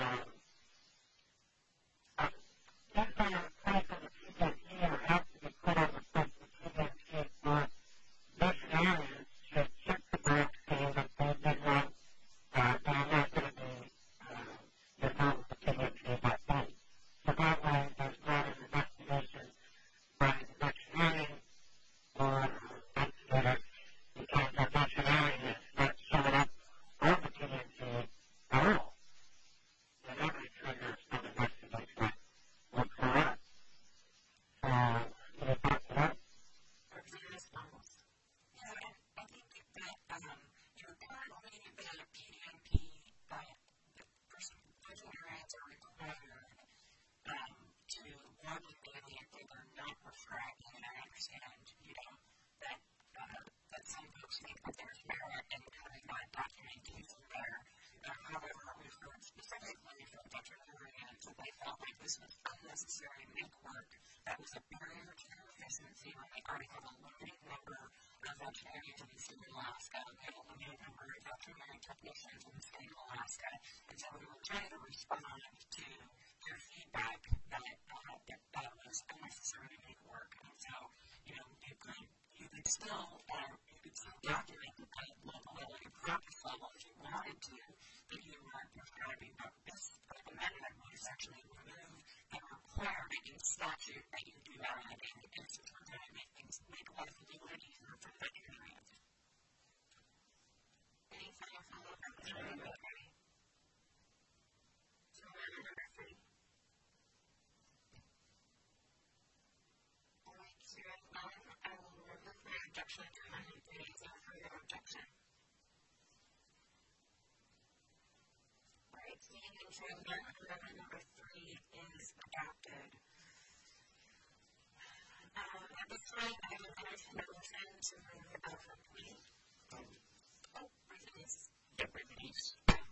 understand, that some folks think that there's merit in having that documentation there. However, we've heard specifically from veterinarians that they felt like this was unnecessary make work that was a barrier to their efficiency when they already have a limited number of veterinarians in the state of Alaska. We have a limited number of veterinary technicians in the state of Alaska. And so we were trying to respond to their feedback that was unnecessary to make work. And so, you could still document at a local level, your practice level if you wanted to, but you weren't prescribing. But this amendment was actually remove the requirement in statute that you do that, and it's just going to make life a little bit easier for the veterinarians. Any final follow-up on this? So, number 3. All right, hearing none, I will remove my objection to amendment 3. Is there further objection? All right, seeing and hearing none, amendment number 3 is adopted. At this time, I will entertain a motion to move the bill from committee. Release. Yep, release.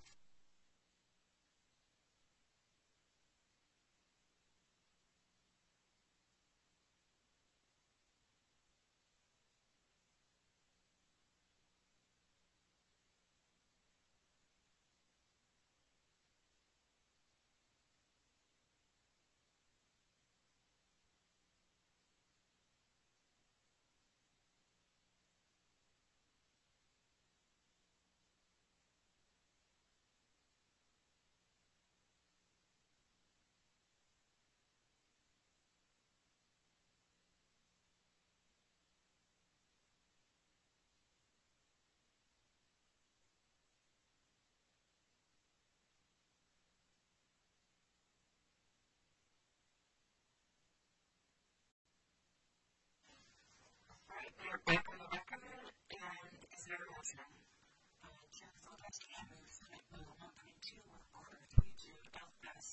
All right, we are back on the record, and is there a motion? Chair Phillips, I move Senate Bill 1.2 Order 32LS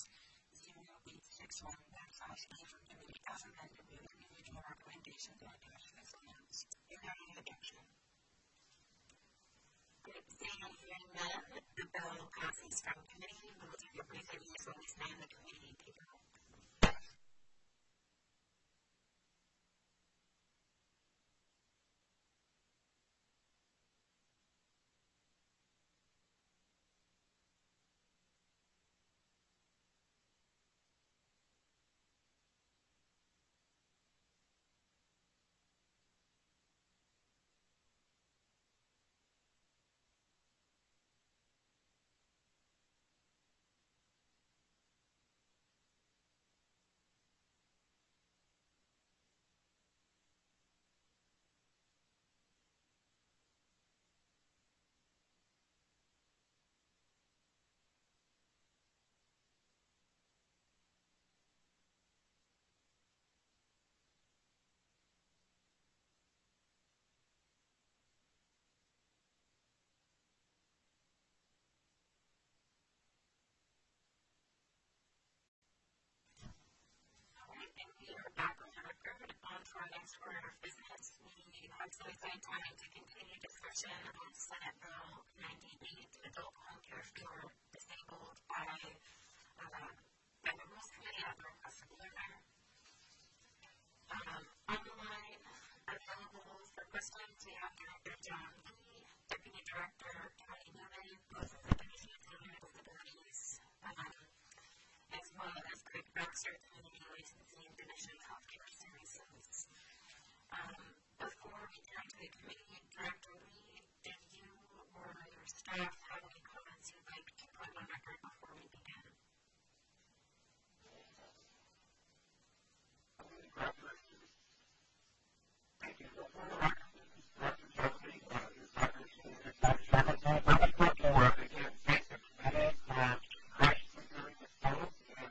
0861/A from committee as amended with individual recommendations and additions and notes. Is there any objection? Great, seeing and hearing none, the bill passes from committee. We will take a brief recess when we stand the committee paper. And we are back on the record. On to our next order of business. We have set aside time to continue discussion on Senate Bill 98, Adult Home Care for Disabled, by the Rules Committee at the request of the Governor. Online, available for questions, we have Director John Lee, Deputy Director Tony Newman, both of the Division of Children with Disabilities, as well as Craig Baxter, Community Licensing Division of Healthcare Services. Before we turn to the committee, Director Lee, did you or your staff have any comments you'd like to put on record before we begin? Thank you. Director Jeffrey, your secretary, I just want to again thank the committee for graciously doing this vote and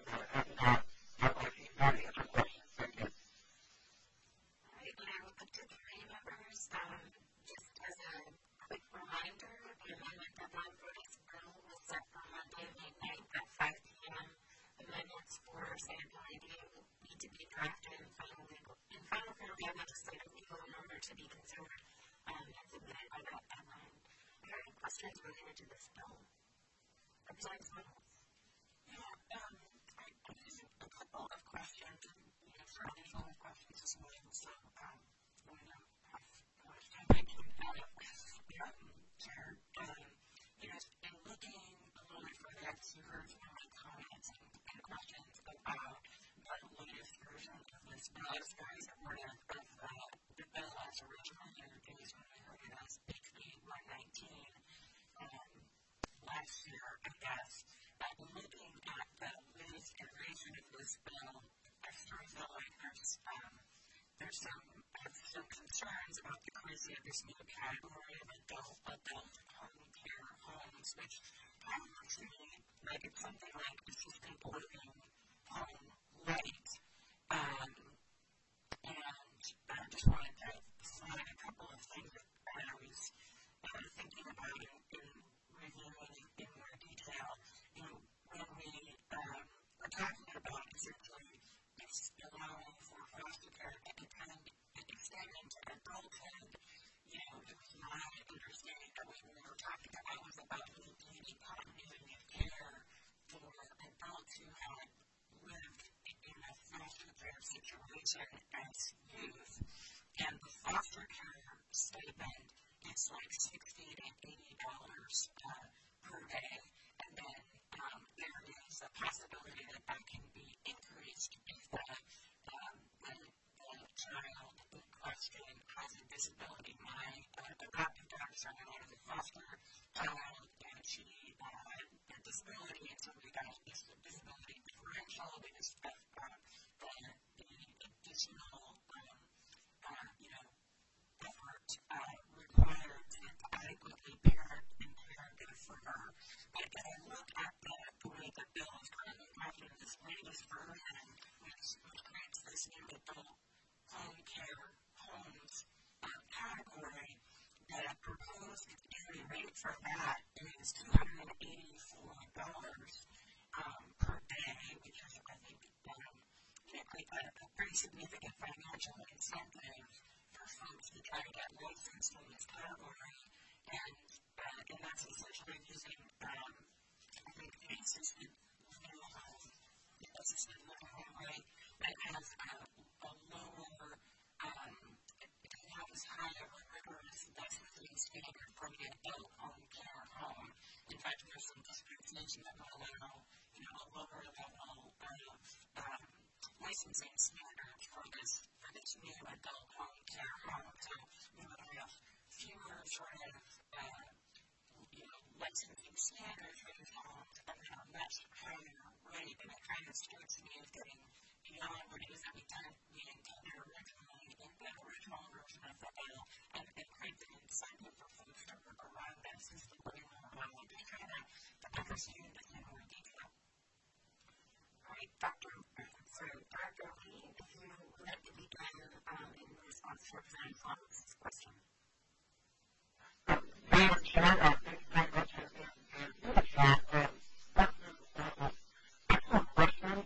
any other questions. Thank you. All right, and I will put to the committee members, just as a quick reminder, the amendment deadline for this bill was set for Monday, May 9th at 5 p.m. Amendments for Senate Bill 98 need to be drafted in final form by legislative legal in order to be considered and submitted by that deadline. Are there any questions related to this bill? Representative Reynolds? Yeah, I have a couple of questions, and for all these other questions this morning, so we don't have much time. I can add up with Chair. In looking a little bit further, you heard some of my comments and questions about the latest version of this bill. I was very supportive of the bill as originally introduced when we heard it as HB 119 last year, I guess. Looking at the latest iteration of this bill, I sort of feel like there's some concerns about the creation of this new category of adult home care homes, which kind of looks to me like it's something like assisted living home light. And I just wanted to flag a couple of things that I was thinking about in reviewing in more detail. When we are talking about essentially allowing for foster care to kind of extend into adulthood, it was my understanding that what we were talking about was about the immediate continuity of care for adults who had lived in a foster care situation as youth. And the foster care stipend is like $60 to $80 per day. And then there is a possibility that that can be increased if the child in question has a disability. My adopted daughter started out as a foster child, and she had a disability, and so we got a disability differential because of the additional effort required to adequately parent and caregive for her. But if I look at the way the bill is currently drafted in this latest version, which creates this new adult home care homes category, the proposed daily rate for that is $284 per day, which is, I think, a pretty significant financial incentive for folks to try to get licensed in this category. And that's essentially using, I think, the assisted living home rate that has a lower, it has higher rigorous licensing standard for the adult home care home. In fact, there's some dispensation that will allow, a lower level of licensing standards for this new adult home care home. So we would have fewer sort of licensing standards for these homes, but then a much higher rate, and it kind of starts me as getting beyond what it is that we intended originally in the original version of the bill, and it creates an incentive for folks to work around that system living home. I want to try to understand this in more detail. All right, Dr. Lee, if you would like to begin in response to Representative Thomas' question. Madam Chair, thank you very much for the chat. Excellent question.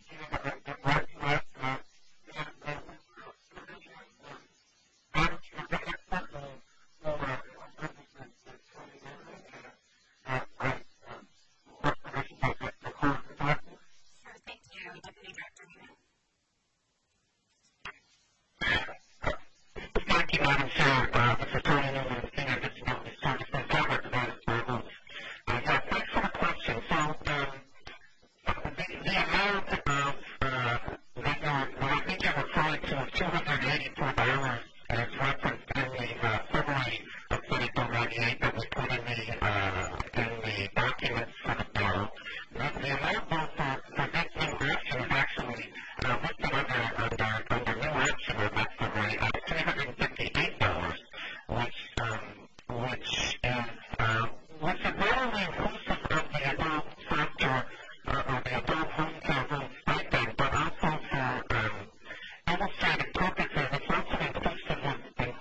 Thank you, Madam Chair, for turning over the Senior Disability Services Network about it. Thanks for the question. So, the amount of what I think you're referring to is $284 as referenced in the February of 2498 that was put in the documents for the bill. The amount for this new action is actually listed under new action of that February at $358, which is not only inclusive of the adult factor or the adult home care home stipend, but also for illustrative purposes, it's also inclusive of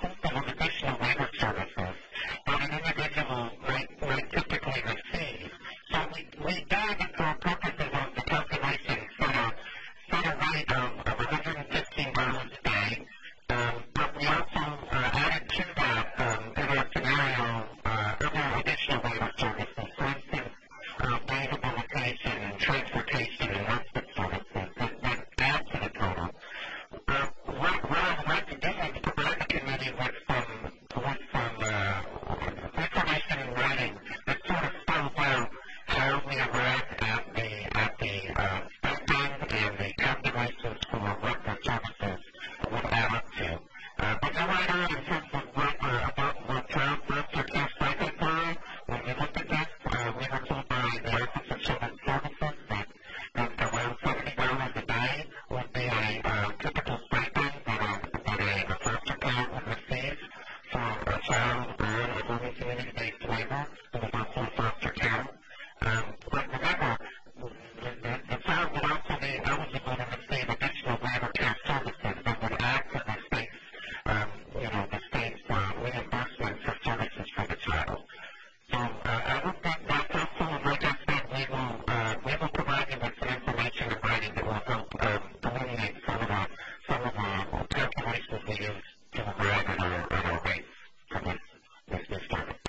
we use to arrive at our rates for this target.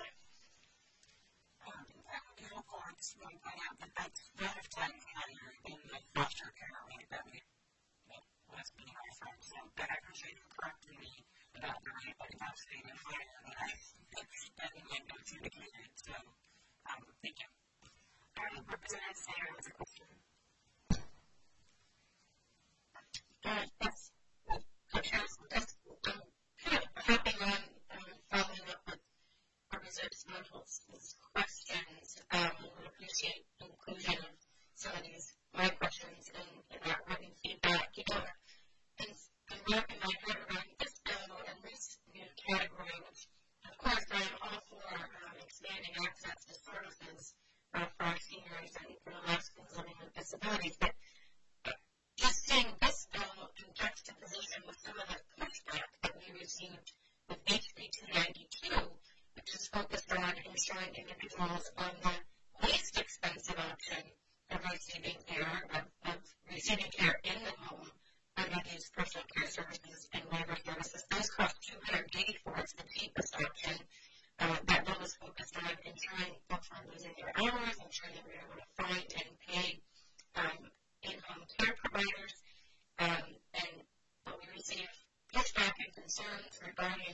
That would be helpful. I just want to point out that that's relative higher in the foster care rate that was being offered. So, but I appreciate you correcting me about the rate that was being higher. And I think that in my notes indicated. So, thank you. Representative Sayer has a question. Yes. Just kind of hopping on, following up with Representative Smuggles' questions. Would appreciate inclusion of some of my questions in that written feedback. And wrapping my head around this bill and this new category, which, of course, I'm all for expanding access to services for our seniors and Alaskans living with disabilities. But just seeing this bill in juxtaposition with some of the pushback that we received with HB 292, which is focused on ensuring individuals on the least expensive option of receiving care in the home under these personal care services and waiver services. Those cost $284. It's the cheapest option. That bill is focused on ensuring folks aren't losing their hours, ensuring that we're able to find and pay in-home care providers, and we receive pushback and concerns regarding,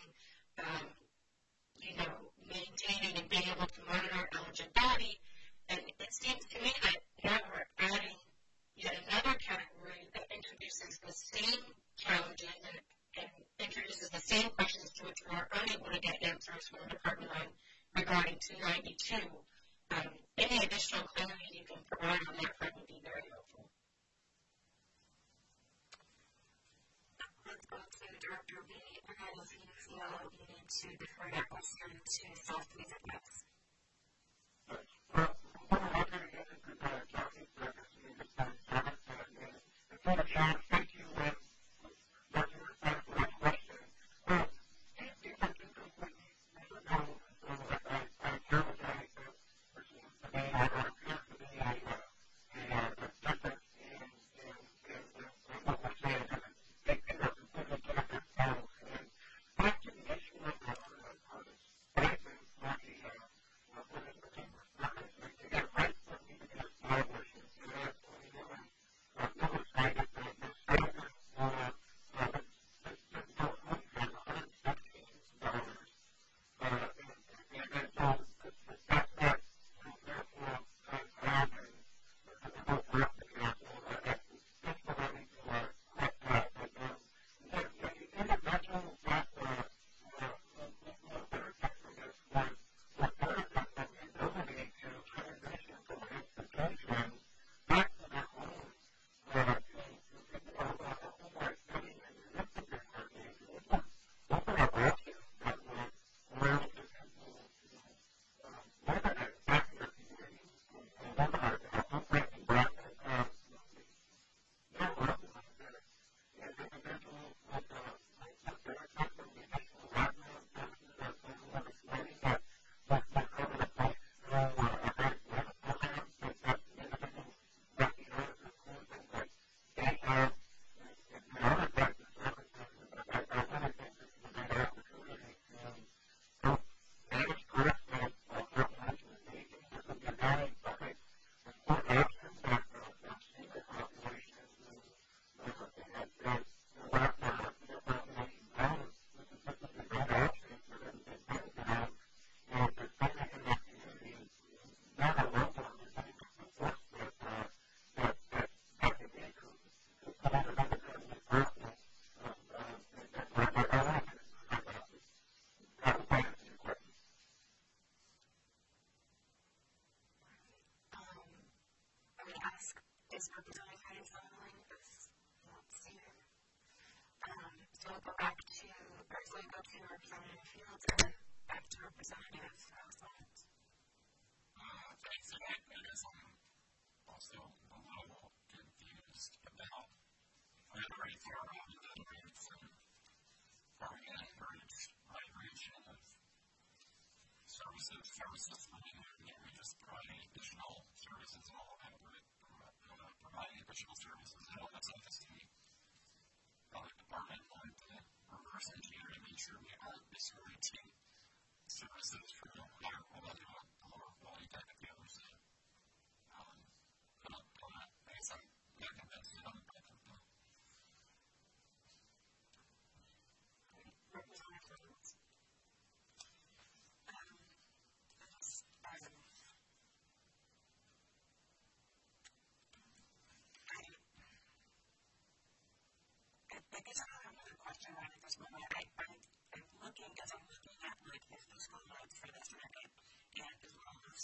maintaining and being able to monitor eligibility. And it seems to me that now we're adding yet another category that introduces the same challenges and introduces the same questions to which we are unable to get answers from the Department on regarding 292. Any additional clarity you can provide on that front would be very helpful. Let's go to Director B, and then if you feel you need to defer that question to staff, please advise. Thank you. Is Representative Hayes on the line? Let's see her. So we'll go back to, or so we'll go to Representative Fields and then back to Representative Roseland. Thanks. I guess I'm also a little confused about whether it's our own database and our migration of services moving here. We just provide additional services and all of that. Providing additional services. I don't know if the department wanted to reverse services for higher quality, lower quality type of care. So, I guess I'm not convinced on both of them. I guess I have another question right at this moment. I'm looking at like the fiscal notes for this market and as well as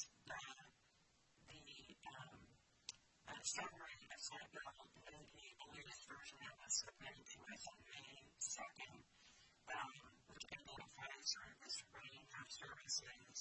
the summary of Senate Bill and the latest version that was submitted to us on May 2nd, which identifies sort of this range of services.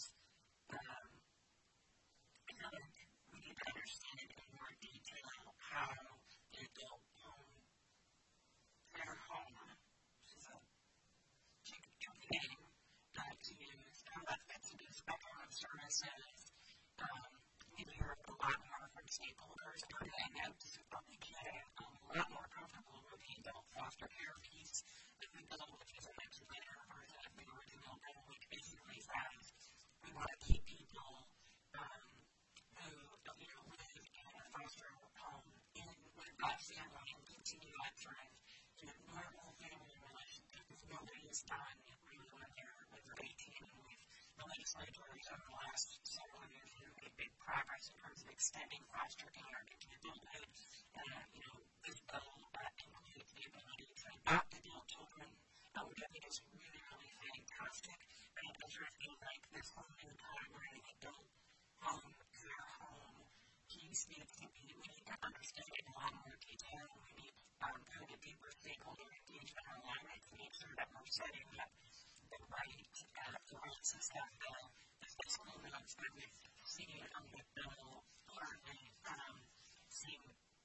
I feel like we need to understand in more detail how the adult their home, which is a tricky name to use, how that fits into the spectrum of services. Maybe you're a lot more from stakeholders, and I'm probably getting a lot more comfortable with the adult foster care piece of the bill, which is a much later version of the original bill, which basically says we want to keep people who live in a foster home with that family and continue that sort of normal family relationship. Because nobody has done really when they're 18, and the legislators over the last several years have made big progress in terms of extending foster care into adulthood. This bill includes the ability to adopt adult children, which I think is really, really fantastic. And it does sort of feel like this whole new category of adult home, care home, piece needs to be, we need to understand it in a lot more detail. We need kind of a deeper stakeholder engagement and alignment to make sure that we're setting up the right system. The fiscal notes that we've seen on the bill currently seem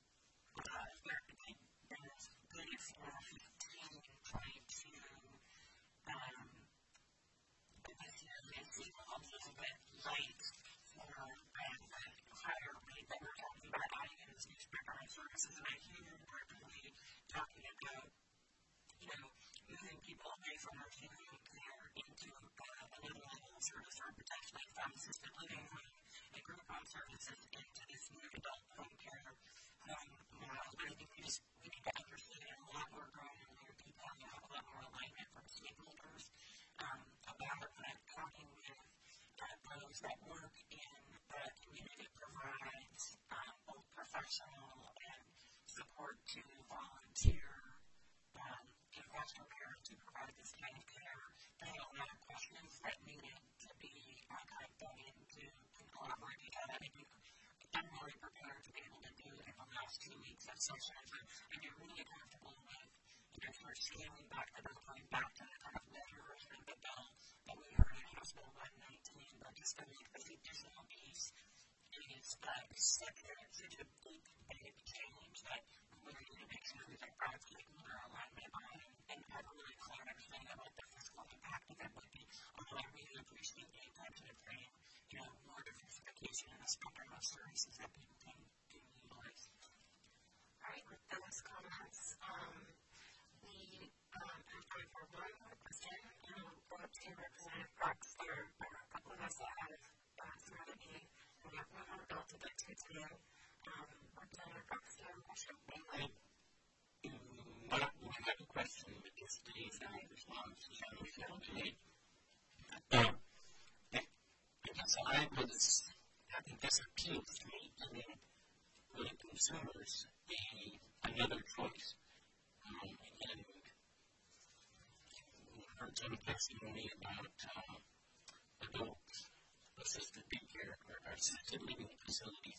there's good for 15 trying to this year may seem a little bit light for the higher rate that we're talking about adding in this new spectrum of services. And I hear you really talking about, moving people away from our family care into another level of service or potentially from assisted living and group home services into this new adult home care model. But I think we need to understand it a lot more granular detail and have a lot more alignment from stakeholders about talking with those that work in the community provides both professional and support to volunteer in foster care to provide this kind of care. They have a lot of questions that needed to be kind of dug into and collaborated on. I think I'm really prepared to be able to do it in the last 2 weeks of sessions. And you're really comfortable with, sort of scaling back the bill, going back to the kind of letter version of the bill that we heard in House Bill 119, but just the additional piece is such a big change that we need to make sure that our stakeholder alignment on and have a really clear understanding about the fiscal impact of it would be. Although I really appreciate the intention of creating, more diversification in the spectrum of services that people can utilize. All right, with those comments, we have time for one more question. Go up to Representative Brooks. There are a couple of us that have submitted me. We have one more bill to get to today. Representative Brooks, do you have a question? I don't have a question, but just a response to some of the today. I guess I think this appeals to me to the consumers another choice. And we heard some testimony about adult assisted daycare or assisted living facilities.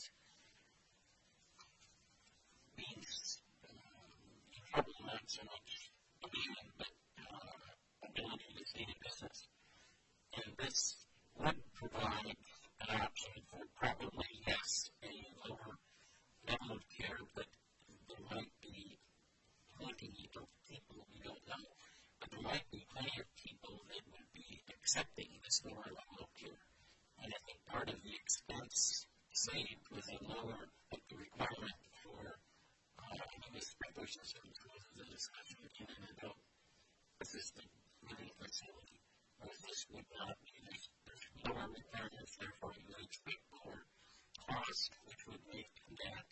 These probably not so much demand, but ability to stay in business. And this would provide an option for probably, yes, a lower level of care, but there might be plenty of people, we don't know, but there might be plenty of people that would be accepting this lower level of care. And I think part of the expense saved was a lower the requirement for this regulation service was a discussion in an adult assisted living facility, where this would not be this service, therefore you would expect lower cost, which would make that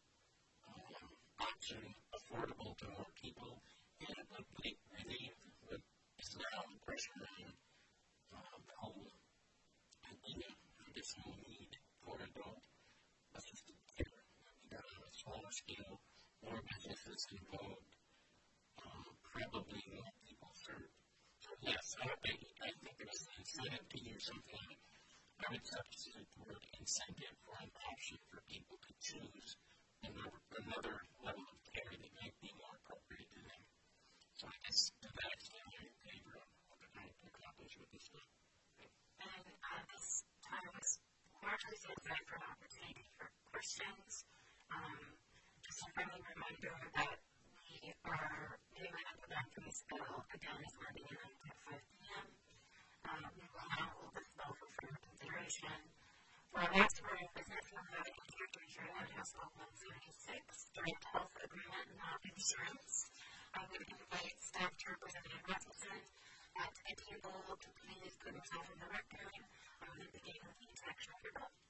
option affordable to more people, and it would relieve what is now the pressure on the whole additional need for adult assisted care. We got on a smaller scale, more businesses involved, probably more people served. So yes, I think there was an incentive to use something like, I would substitute the word incentive for an option for people to choose another level of care that might be more appropriate to them. So I guess to that extent, I'm in favor of what we're trying to accomplish with this law. And this time was largely set aside for an opportunity for questions. Just a friendly reminder that we are doing a program for this bill again this morning at 5 p.m. We will now hold this bill for further consideration. For our last order of business, we'll have an introductory hearing on House Bill 176, Direct Health Agreement, Not Insurance. I'm going to invite Staff Chair Representative Rasmussen to the table to please put himself in the record and begin with the introduction of your bill.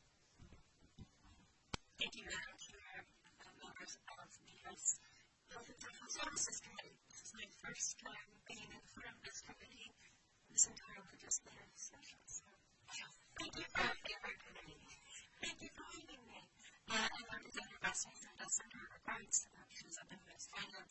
Thank you, Madam Chair, members of the House Health and Social Services Committee. This is my first time being in front of this committee this entire legislative session. So, thank you for your favorite committee. Thank you for leading me. And Representative Rasmussen does under her regards. She's up in House Finance.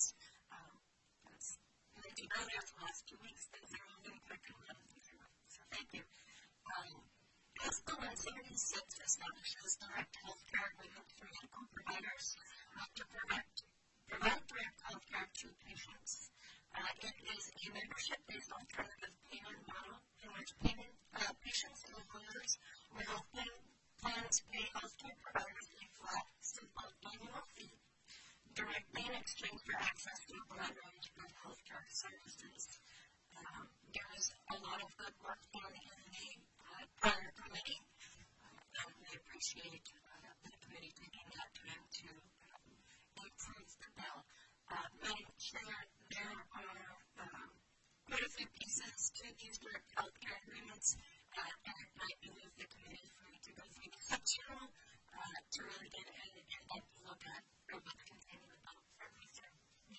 As you know, the last 2 weeks, things are moving quickly. So thank you. House Bill 176 establishes direct health care agreement for medical providers to provide direct health care to patients. It is a membership-based alternative payment model in which patients and employers will health plans pay health care providers a flat, simple annual fee directly in exchange for access to a broad range of health care services. There is a lot of good work done in the prior committee, and we appreciate the committee taking that time to improve the bill. Madam Chair, there are quite a few pieces to these direct health care agreements, and it might behoove the committee for me to go through the section to really get an in-depth look at what's contained in the bill for everything.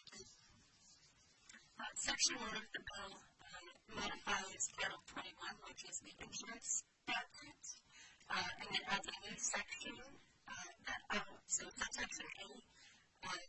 Section 1 of the bill modifies Title 21, which is the insurance statute, and it adds a new section so subsection A of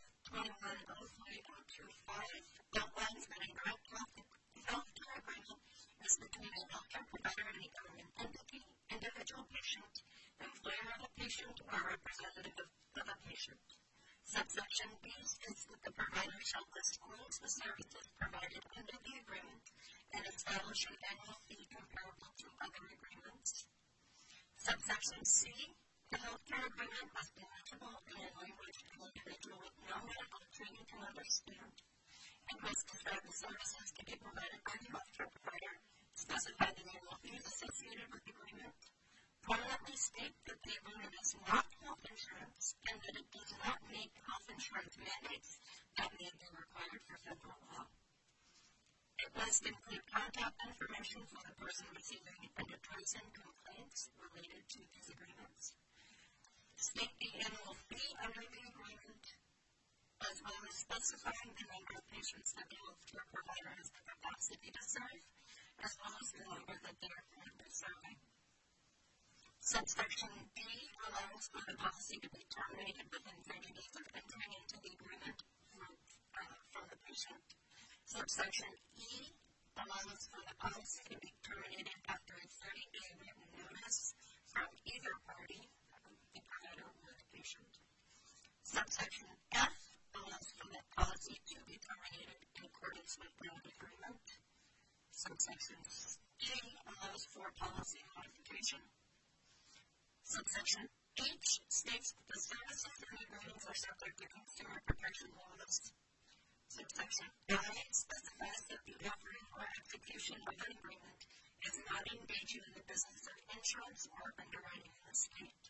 2103.025 outlines that a direct health care agreement is between a health care provider and a government entity, individual patient, employer of a patient, or representative of a patient. Subsection B states that the provider shall disclose the services provided under the agreement and establish an annual fee comparable to other agreements. Subsection C, the health care agreement must be legible and in language an individual with no medical training can understand, and must describe the services to be provided by the health care provider, specify the annual fees associated with the agreement, prominently state that the agreement is not health insurance and that it does not meet health insurance mandates that may be required for federal law. It must include contact information for the person receiving and addressing complaints related to these agreements. State the annual fee under the agreement, as well as specifying the number of patients that the health care provider has the capacity to serve, as well as the number that they are currently serving. Subsection D allows for the policy to be terminated within 30 days of entering into the agreement from the patient. Subsection E allows for the policy to be terminated after a 30-day written notice from either party, the provider or the patient. Subsection F allows for the policy to be terminated in accordance with the agreement. Subsection G allows for policy modification. Subsection H states that the services and agreements are subject to consumer protection laws. Subsection I specifies that the offering or execution of an agreement is not engaging in the business of insurance or underwriting in the state.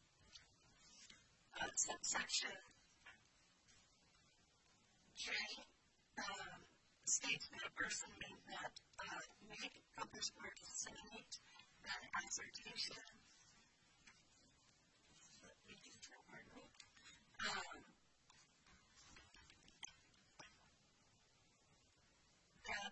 Subsection J states that a person may not make, publish, or disseminate assertion that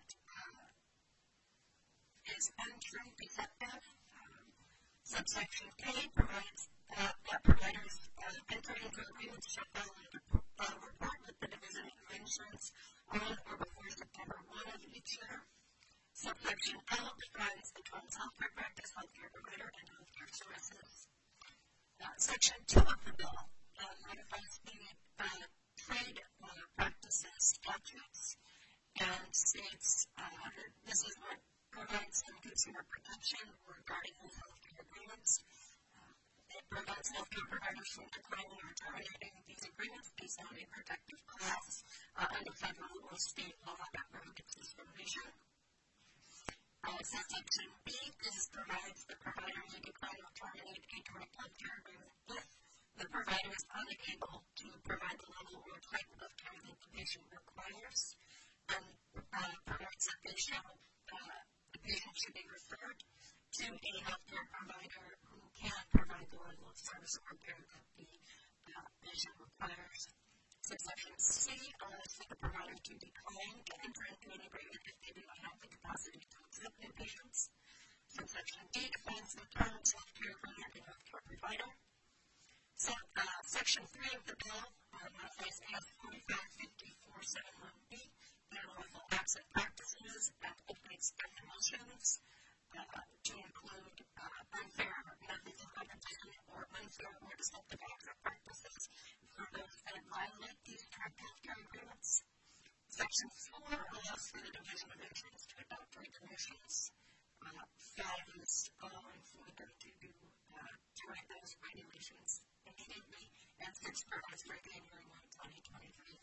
is untrue deceptive. Subsection K provides that providers enter into agreements shall report with the Division of Insurance on or before September 1 of each year. Subsection L defines the terms healthcare practice, healthcare provider, and healthcare services. Section 2 of the bill modifies the trade practices statutes and states this is what provides some consumer protection regarding these healthcare agreements. It prevents healthcare providers from declining or terminating these agreements based on a protective clause under federal or state law that prohibits discrimination. Subsection B provides the provider may decline or terminate a direct healthcare agreement if the provider is unable to provide the level or type of care that the patient requires, and provides that the patient should be referred to a healthcare provider who can provide the level of service or care that the patient requires. Subsection C allows for the provider to decline to enter into an agreement if they do not have the capacity to accept new patients. Subsection D defines the terms healthcare agreement and healthcare provider. Section 3 of the bill modifies AS 455471B, the unlawful acts and practices, and updates definitions to include unfair methods of compensation or unfair or deceptive acts or practices for those that violate these direct healthcare agreements. Section 4 allows for the Division of Insurance to adopt regulations, 5 is allowing for them to write those regulations immediately, and 6 provides for January 1, 2023.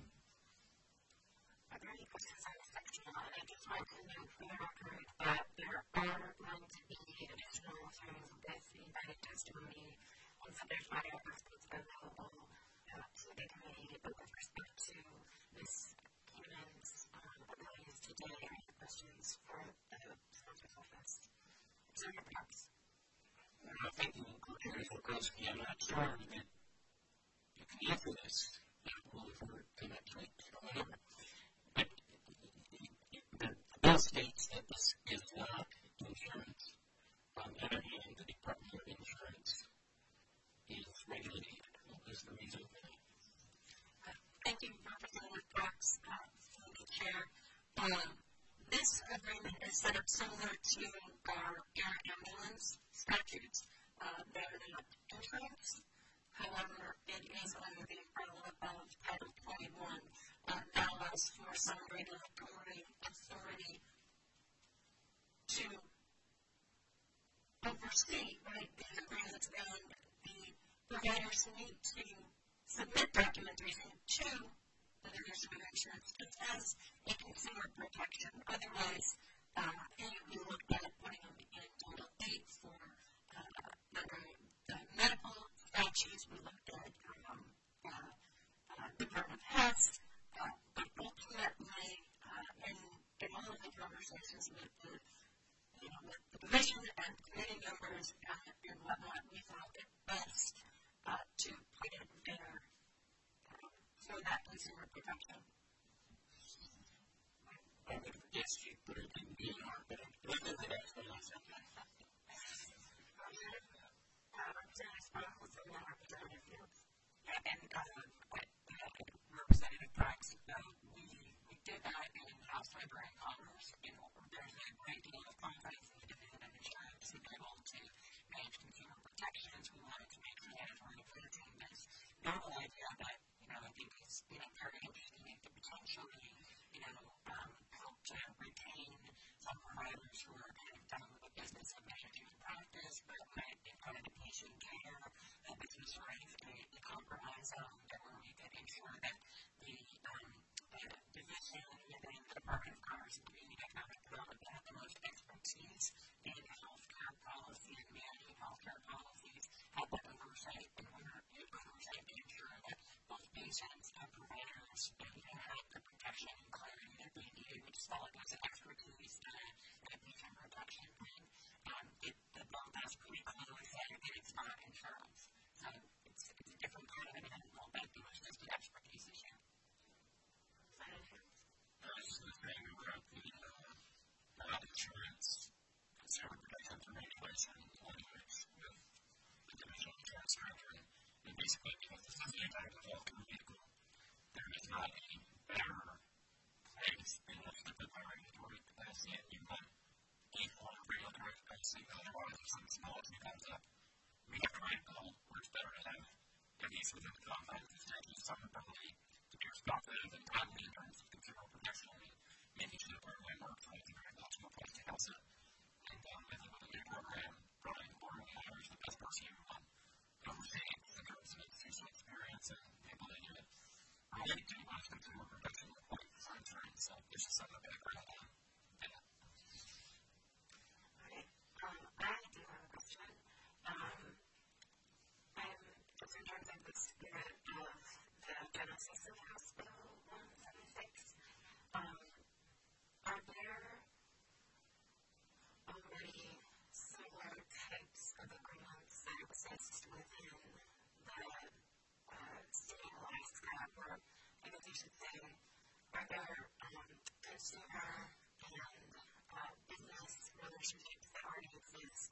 Are there any questions on this section? I just want to note for the record that there are going to be additional hearings of this embedded testimony on subject matter experts available to the committee, but with respect to this Keenan's abilities today, are any questions for the Senator's office? Senator Parks. Thank you, Secretary Volkowski. I'm not sure that you can answer this for the next week or whatever. But the bill states that this is not insurance. On the other hand, the Department of Insurance is regulated. What is the reason for that? Thank you, Representative Parks. Thank you, Chair. This agreement is set up similar to our air ambulance statutes. They are not insurance. However, it is under the umbrella of Title 21 that allows for some regulatory authority to oversee these agreements, and the providers need to submit documentation to the Division of Insurance just as a consumer protection. Otherwise, we looked at putting them in Title 8 for the medical statutes. We looked at Department of Health, but ultimately, in all of the conversations with the division and committee members and whatnot, we thought it best to put it there for that consumer protection. I would guess you put it in DNR, but look at the next one. And Representative Parks, we did that in House Labor and Commerce. There's a great deal of confidence in the Division of Insurance to be able to manage consumer protections. We wanted to make sure that we're implementing this novel idea that, I think is, very interesting and could potentially, help to retain some providers who are kind of done with the business of managing practice, but might be kind of the patient care, but to sort of a compromise zone where we could ensure that the division within the Department of Commerce and Community Economic Development have the most expertise in healthcare policy and managing healthcare policies, have the oversight to ensure that both patients and providers have the protection and clarity that they need, which is all it was, expertise and a patient protection plan. It not a better place in which to put the regulatory capacity and you want equal regulatory capacity, otherwise if something small comes up, we have to write a bill where it's better to have at least within the confines of the statute some ability to be responsive and timely in terms of consumer protection and making sure the program works. I think very much more place to house it. And I think with a new program, probably the board of managers is the best person you want overseeing in terms of institutional experience and the ability to relate to what consumer protection requires for insurance. So this is some of the background on that. Okay. I do have a question. In terms of the spirit of the Genesis of House Bill 176, are there already similar types of agreements that exist within the state of Alaska, or I guess you should say, are there consumer and business relationships that already exist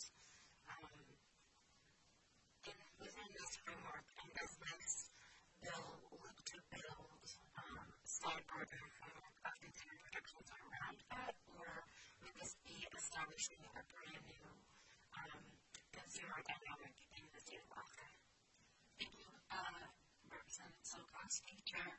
within this framework, and does this bill look to build state broadband framework of consumer protections around that, or would this be establishing a brand new consumer dynamic in the state of Alaska? Thank you, Representative Solkowski, Chair.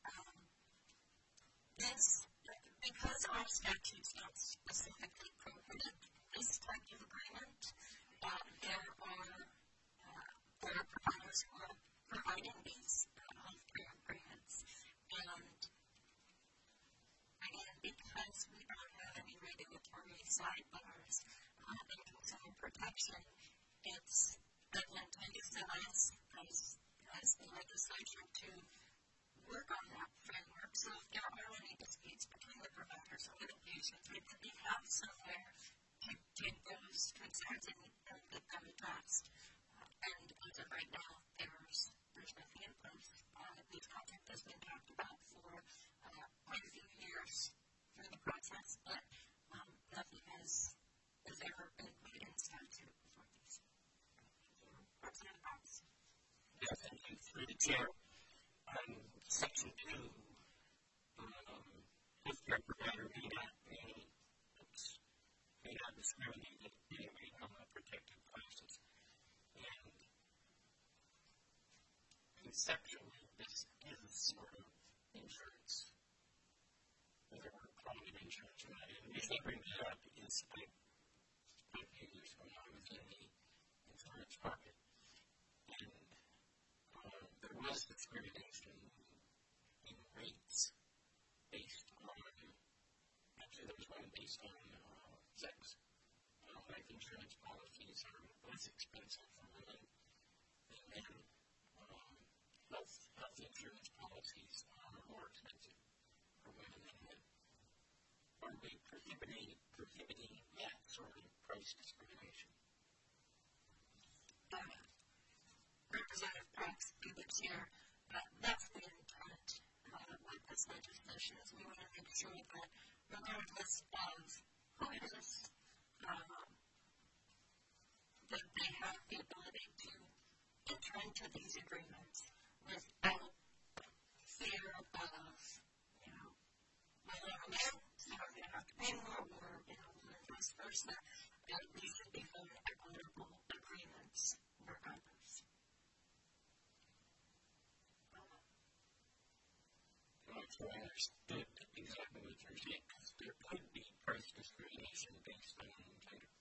Because our statutes don't specifically prohibit this type of agreement, there are providers who are providing these healthcare agreements. And again, because we don't have any regulatory sidebars in consumer protection, it's advantageous to us as the legislature to work on that framework. So if there are any disputes between the providers or litigations, we have somewhere to take those concerns and get them addressed. And as of right now, there's nothing in place. This project has been talked about for quite a few years through the process, but nothing has ever been put in statute for these. Representative Fox. Yeah, thank you. Through the chair, Section 2, healthcare provider may not discriminate anyway on a protected classes. And conceptually, this is sort of insurance. Whether we're calling it insurance or not. And the reason I bring that up is I spent 8 years when I was in the insurance market. And there was discrimination in rates based on, actually there was one based on sex. Life insurance policies are less expensive for women than men. Health insurance policies are more expensive for women than men. Are we prohibiting that sort of price discrimination? Representative Fox, through the chair, that's the intent with this legislation, is we want to make sure that regardless of who it is, that they have the ability to enter into these agreements without fear of, whether a man is going to have to pay more or, vice versa, that these should be held equitable agreements regardless. So I understood exactly what you're saying, because there could be price discrimination based on gender.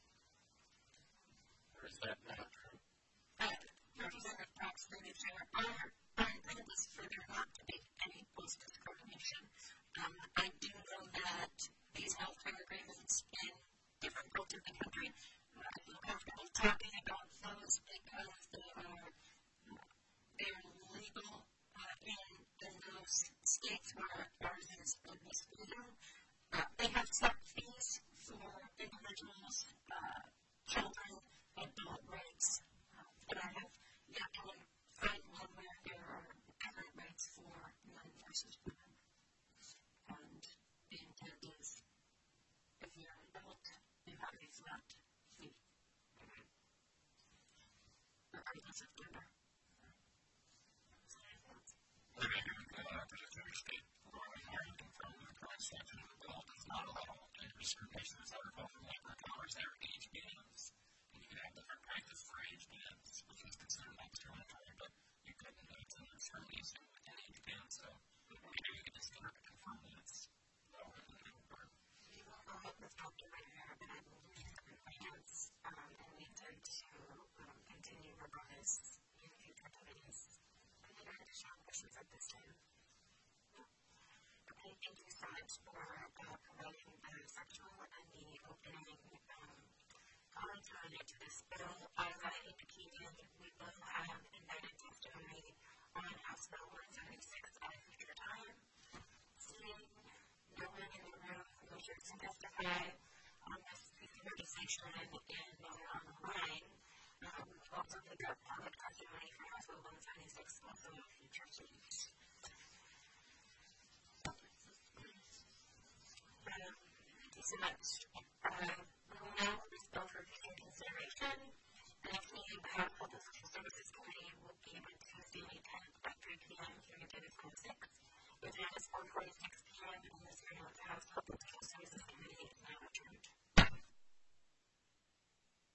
Or is that not true? Representative Fox, through the chair, our intent is for there not to be any post-discrimination. I do know that these healthcare agreements in different parts of the country, I feel comfortable talking about those because they're legal in those states where ours is legal. They have set fees for individuals, children, adult rights, and I have yet to find one where there are different rights for men versus women. And the intent is, if you're an adult, you have a flat fee. Regardless of gender. I agree with discrimination is article from labor hours, there are age bands, and you can have different prices for age bands, which is considered not discriminatory, but you couldn't know it's an release within age band, so maybe you could just confirm that it's lower than the number. We will follow up with Dr. Reiner, but I will leave some plans, and we intend to continue regardless in future activities. Are there additional questions at this time? Okay, thank you so much for providing the sexual and the opening commentary to this bill. As I indicated, we will have embedded testimony on House Bill 176 at a future time. Seeing no one in the room who wishes to testify on this piece of legislation and no one on the line, we will also pick up public testimony for House Bill 176 also in a future stage. Thank you so much. We will now move this bill for future consideration. The next meeting of the House Public Services Committee will be on Tuesday, May 10th at 3 p.m. here in Davis Hall 6. The time is 4:46 p.m. in this room.